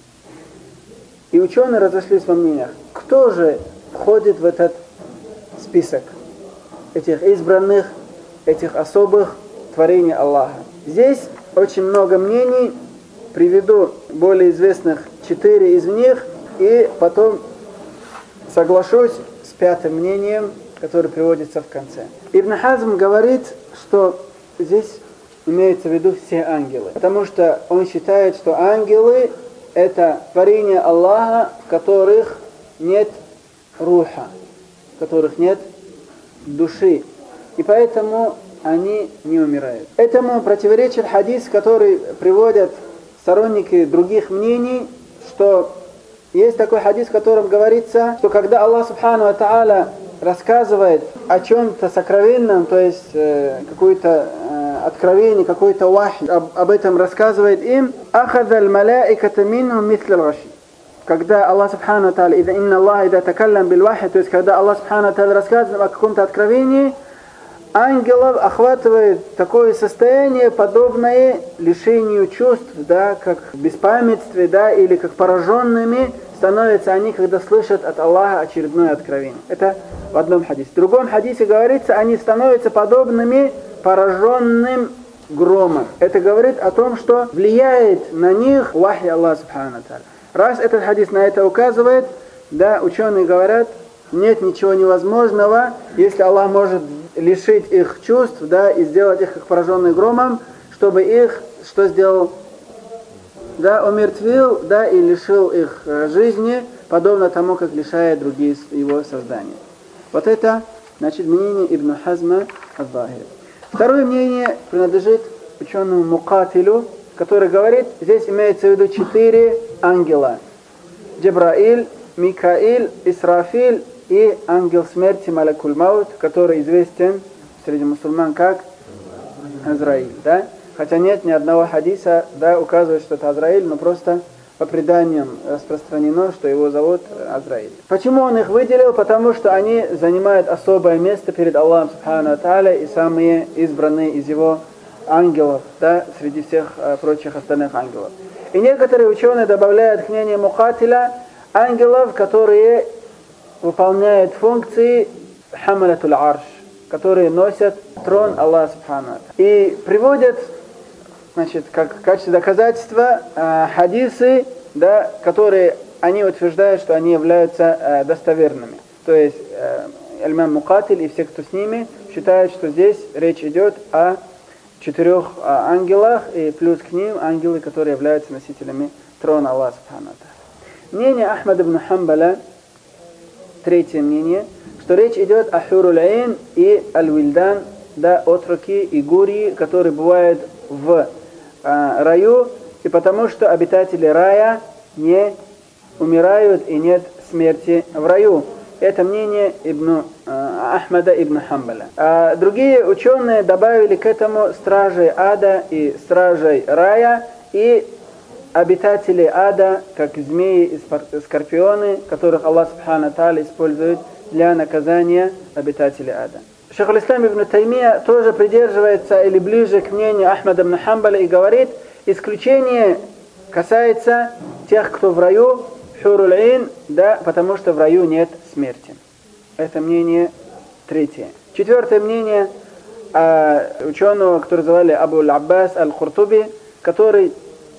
И ученые разошлись во мнениях, кто же входит в этот список этих избранных, этих особых творений Аллаха. Здесь очень много мнений, приведу более известных четыре из них, и потом соглашусь с пятым мнением, которое приводится в конце. Ибн Хазм говорит, что здесь имеется в виду все ангелы, потому что он считает, что ангелы — это творения Аллаха, в которых нет руха, в которых нет души, и поэтому они не умирают. Этому противоречит хадис, который приводят сторонники других мнений, что есть такой хадис, в котором говорится, что когда Аллах Субхану ва Тааля рассказывает о чем-то сокровенном, то есть э, какое-то э, откровение, какой-то вахи, об, об этом рассказывает им, «Ахазаль маляиката минхум митля л-гаши». Когда Аллах Субхану ва Тааля, «Ида инна Аллах ида такаллам бил вахи», то есть когда Аллах Субхану ва Тааля рассказывает о каком-то откровении, ангелов охватывает такое состояние, подобное лишению чувств, да, как в беспамятстве, да, или как пораженными становятся они, когда слышат от Аллаха очередное откровение. Это в одном хадисе. В другом хадисе говорится, они становятся подобными пораженным громом. Это говорит о том, что влияет на них вахи Аллаха Субхану ва Тааля. Раз этот хадис на это указывает, да, ученые говорят, нет ничего невозможного, если Аллах может лишить их чувств, да, и сделать их как пораженные громом, чтобы их, что сделал, да, умертвил, да, и лишил их жизни, подобно тому, как лишает другие его создания. Вот это, значит, мнение Ибн Хазма аль-Захири. Второе мнение принадлежит ученому Мукатилю, который говорит, здесь имеется в виду четыре ангела: Джабраиль, Микаиль, Исрафиль и ангел смерти Малакуль Маут, который известен среди мусульман как Азраиль, да? Хотя нет ни одного хадиса, да, указывает, что это Азраиль, но просто по преданиям распространено, что его зовут Азраиль. Почему он их выделил? Потому что они занимают особое место перед Аллахом Субхану ва Тааля и самые избранные из его ангелов, да, среди всех э, прочих остальных ангелов. И некоторые ученые добавляют к мнению Мукатиля ангелов, которые выполняют функции хамалатуль арш, которые носят трон Аллаха Субхану ва Тааля. И приводят, значит, как в качестве доказательства э, хадисы, да, которые они утверждают, что они являются э, достоверными. То есть э, имам Мукатиль и все, кто с ними, считают, что здесь речь идет о четырех э, ангелах, и плюс к ним ангелы, которые являются носителями трона Аллаха Субхану ва Тааля. Мнение Ахмада ибн Хамбаля, третье мнение, что речь идет о хуруль-айн и аль-вильдан, да, отроки и гурии, которые бывают в э, раю, и потому что обитатели рая не умирают и нет смерти в раю. Это мнение Ибн, э, Ахмада ибн Хамбаля. А другие ученые добавили к этому стражей ада и стражей рая и обитатели ада, как змеи и скорпионы, которых Аллах Субхану ва Тааля использует для наказания обитателей ада. Шейх аль-Ислам ибн Таймия тоже придерживается или ближе к мнению Ахмада ибн Хамбаля и говорит, исключение касается тех, кто в раю, хуруль-айн, да, потому что в раю нет смерти. Это мнение третье. Четвертое мнение э, ученого, который звали Абу аль-Аббас аль-Куртуби, который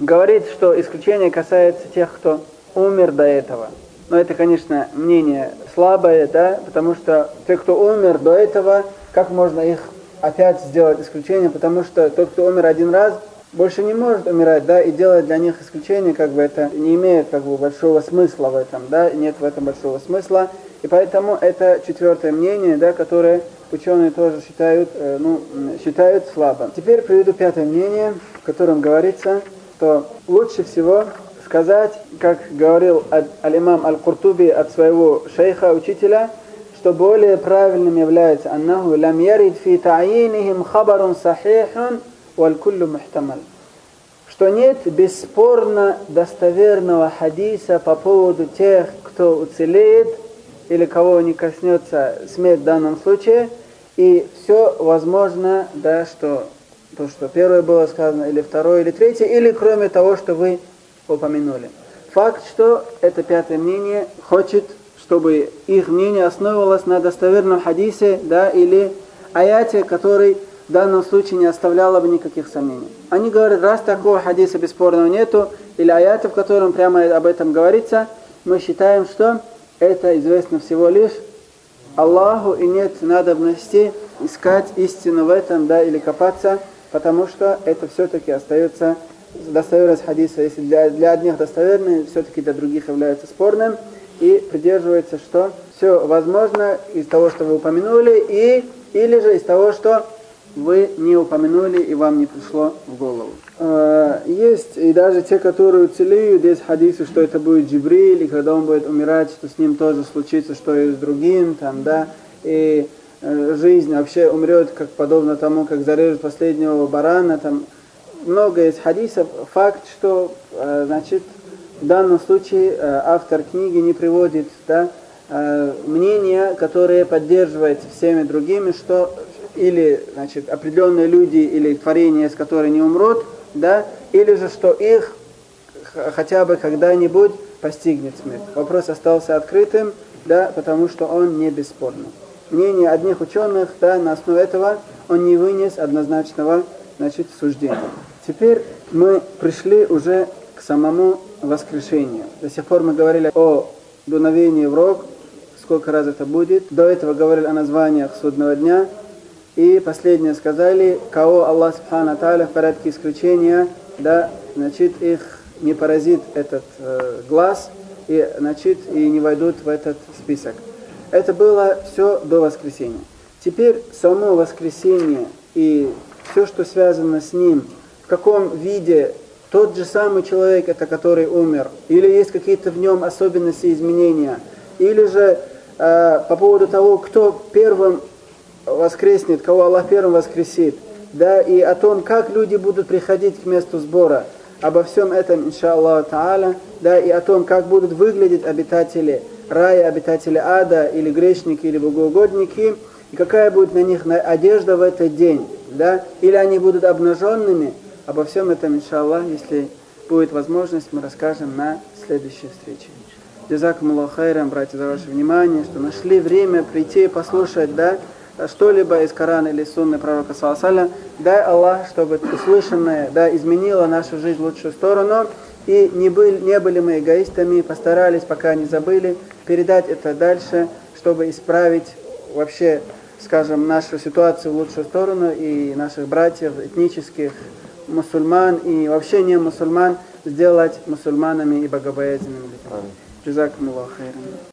говорит, что исключение касается тех, кто умер до этого. Но это, конечно, мнение слабое, да, потому что те, кто умер до этого, как можно их опять сделать исключение, потому что тот, кто умер один раз, больше не может умирать, да, и делать для них исключение, как бы это не имеет как бы большого смысла в этом, да, нет в этом большого смысла, и поэтому это четвертое мнение, да, которое ученые тоже считают, э, ну, считают слабым. Теперь приведу пятое мнение, в котором говорится, что лучше всего сказать, как говорил аль-имам аль-Куртуби от своего шейха, учителя, что более правильным является «Аннаху лам ярид фи та'инихим хабарун сахихун валь куллю мухтамаль», что нет бесспорно достоверного хадиса по поводу тех, кто уцелеет или кого не коснется смерть в данном случае, и все возможно, да, что то, что первое было сказано, или второе, или третье, или кроме того, что вы упомянули. Факт, что это пятое мнение хочет, чтобы их мнение основывалось на достоверном хадисе, да, или аяте, который в данном случае не оставляло бы никаких сомнений. Они говорят, раз такого хадиса бесспорного нету, или аята, в котором прямо об этом говорится, мы считаем, что это известно всего лишь Аллаху, и нет надобности искать истину в этом, да, или копаться, потому что это все-таки остается достоверность хадиса. Если для, для одних достоверный, все-таки для других является спорным, и придерживается, что все возможно из того, что вы упомянули, и, или же из того, что вы не упомянули и вам не пришло в голову. Есть и даже те, которые уцелеют, есть хадисы, что это будет Джибриль, и когда он будет умирать, что с ним тоже случится, что и с другим, там, да, и жизнь вообще умрет, как подобно тому, как зарежут последнего барана, там много есть хадисов. Факт, что, значит, в данном случае автор книги не приводит, да, мнения, которые поддерживают всеми другими, что или, значит, определенные люди или творения, с которыми не умрут, да, или же что их хотя бы когда-нибудь постигнет смерть. Вопрос остался открытым, да, потому что он не бесспорный. Мнение одних ученых, да, на основе этого он не вынес однозначного, значит, суждения. Теперь мы пришли уже к самому воскрешению. До сих пор мы говорили о дуновении в рог, сколько раз это будет. До этого говорили о названиях судного дня. И последнее сказали, кого Аллах Субхану Тааля в порядке исключения, да, значит, их не поразит этот э, глаз, и, значит, и не войдут в этот список. Это было все до воскресения. Теперь само воскресение и все, что связано с ним, в каком виде тот же самый человек, это который умер, или есть какие-то в нем особенности, изменения, или же э, по поводу того, кто первым воскреснет, кого Аллах первым воскресит, да, и о том, как люди будут приходить к месту сбора, обо всем этом, иншаллаху та'аля, да, и о том, как будут выглядеть обитатели рая, обитатели ада, или грешники, или богоугодники, и какая будет на них одежда в этот день, да, или они будут обнаженными. Обо всем этом, иншаллах, если будет возможность, мы расскажем на следующей встрече. Джазакумуллаху хайран, братья, за ваше внимание, что нашли время прийти и послушать, да, что-либо из Корана или Сунны пророка саллаллаху алейхи ва саллям. Дай Аллах, чтобы услышанное, да, изменило нашу жизнь в лучшую сторону, и не были, не были мы эгоистами, постарались, пока не забыли, передать это дальше, чтобы исправить вообще, скажем, нашу ситуацию в лучшую сторону, и наших братьев, этнических, мусульман, и вообще не мусульман, сделать мусульманами и богобоязненными. Джазакумуллаху хайран.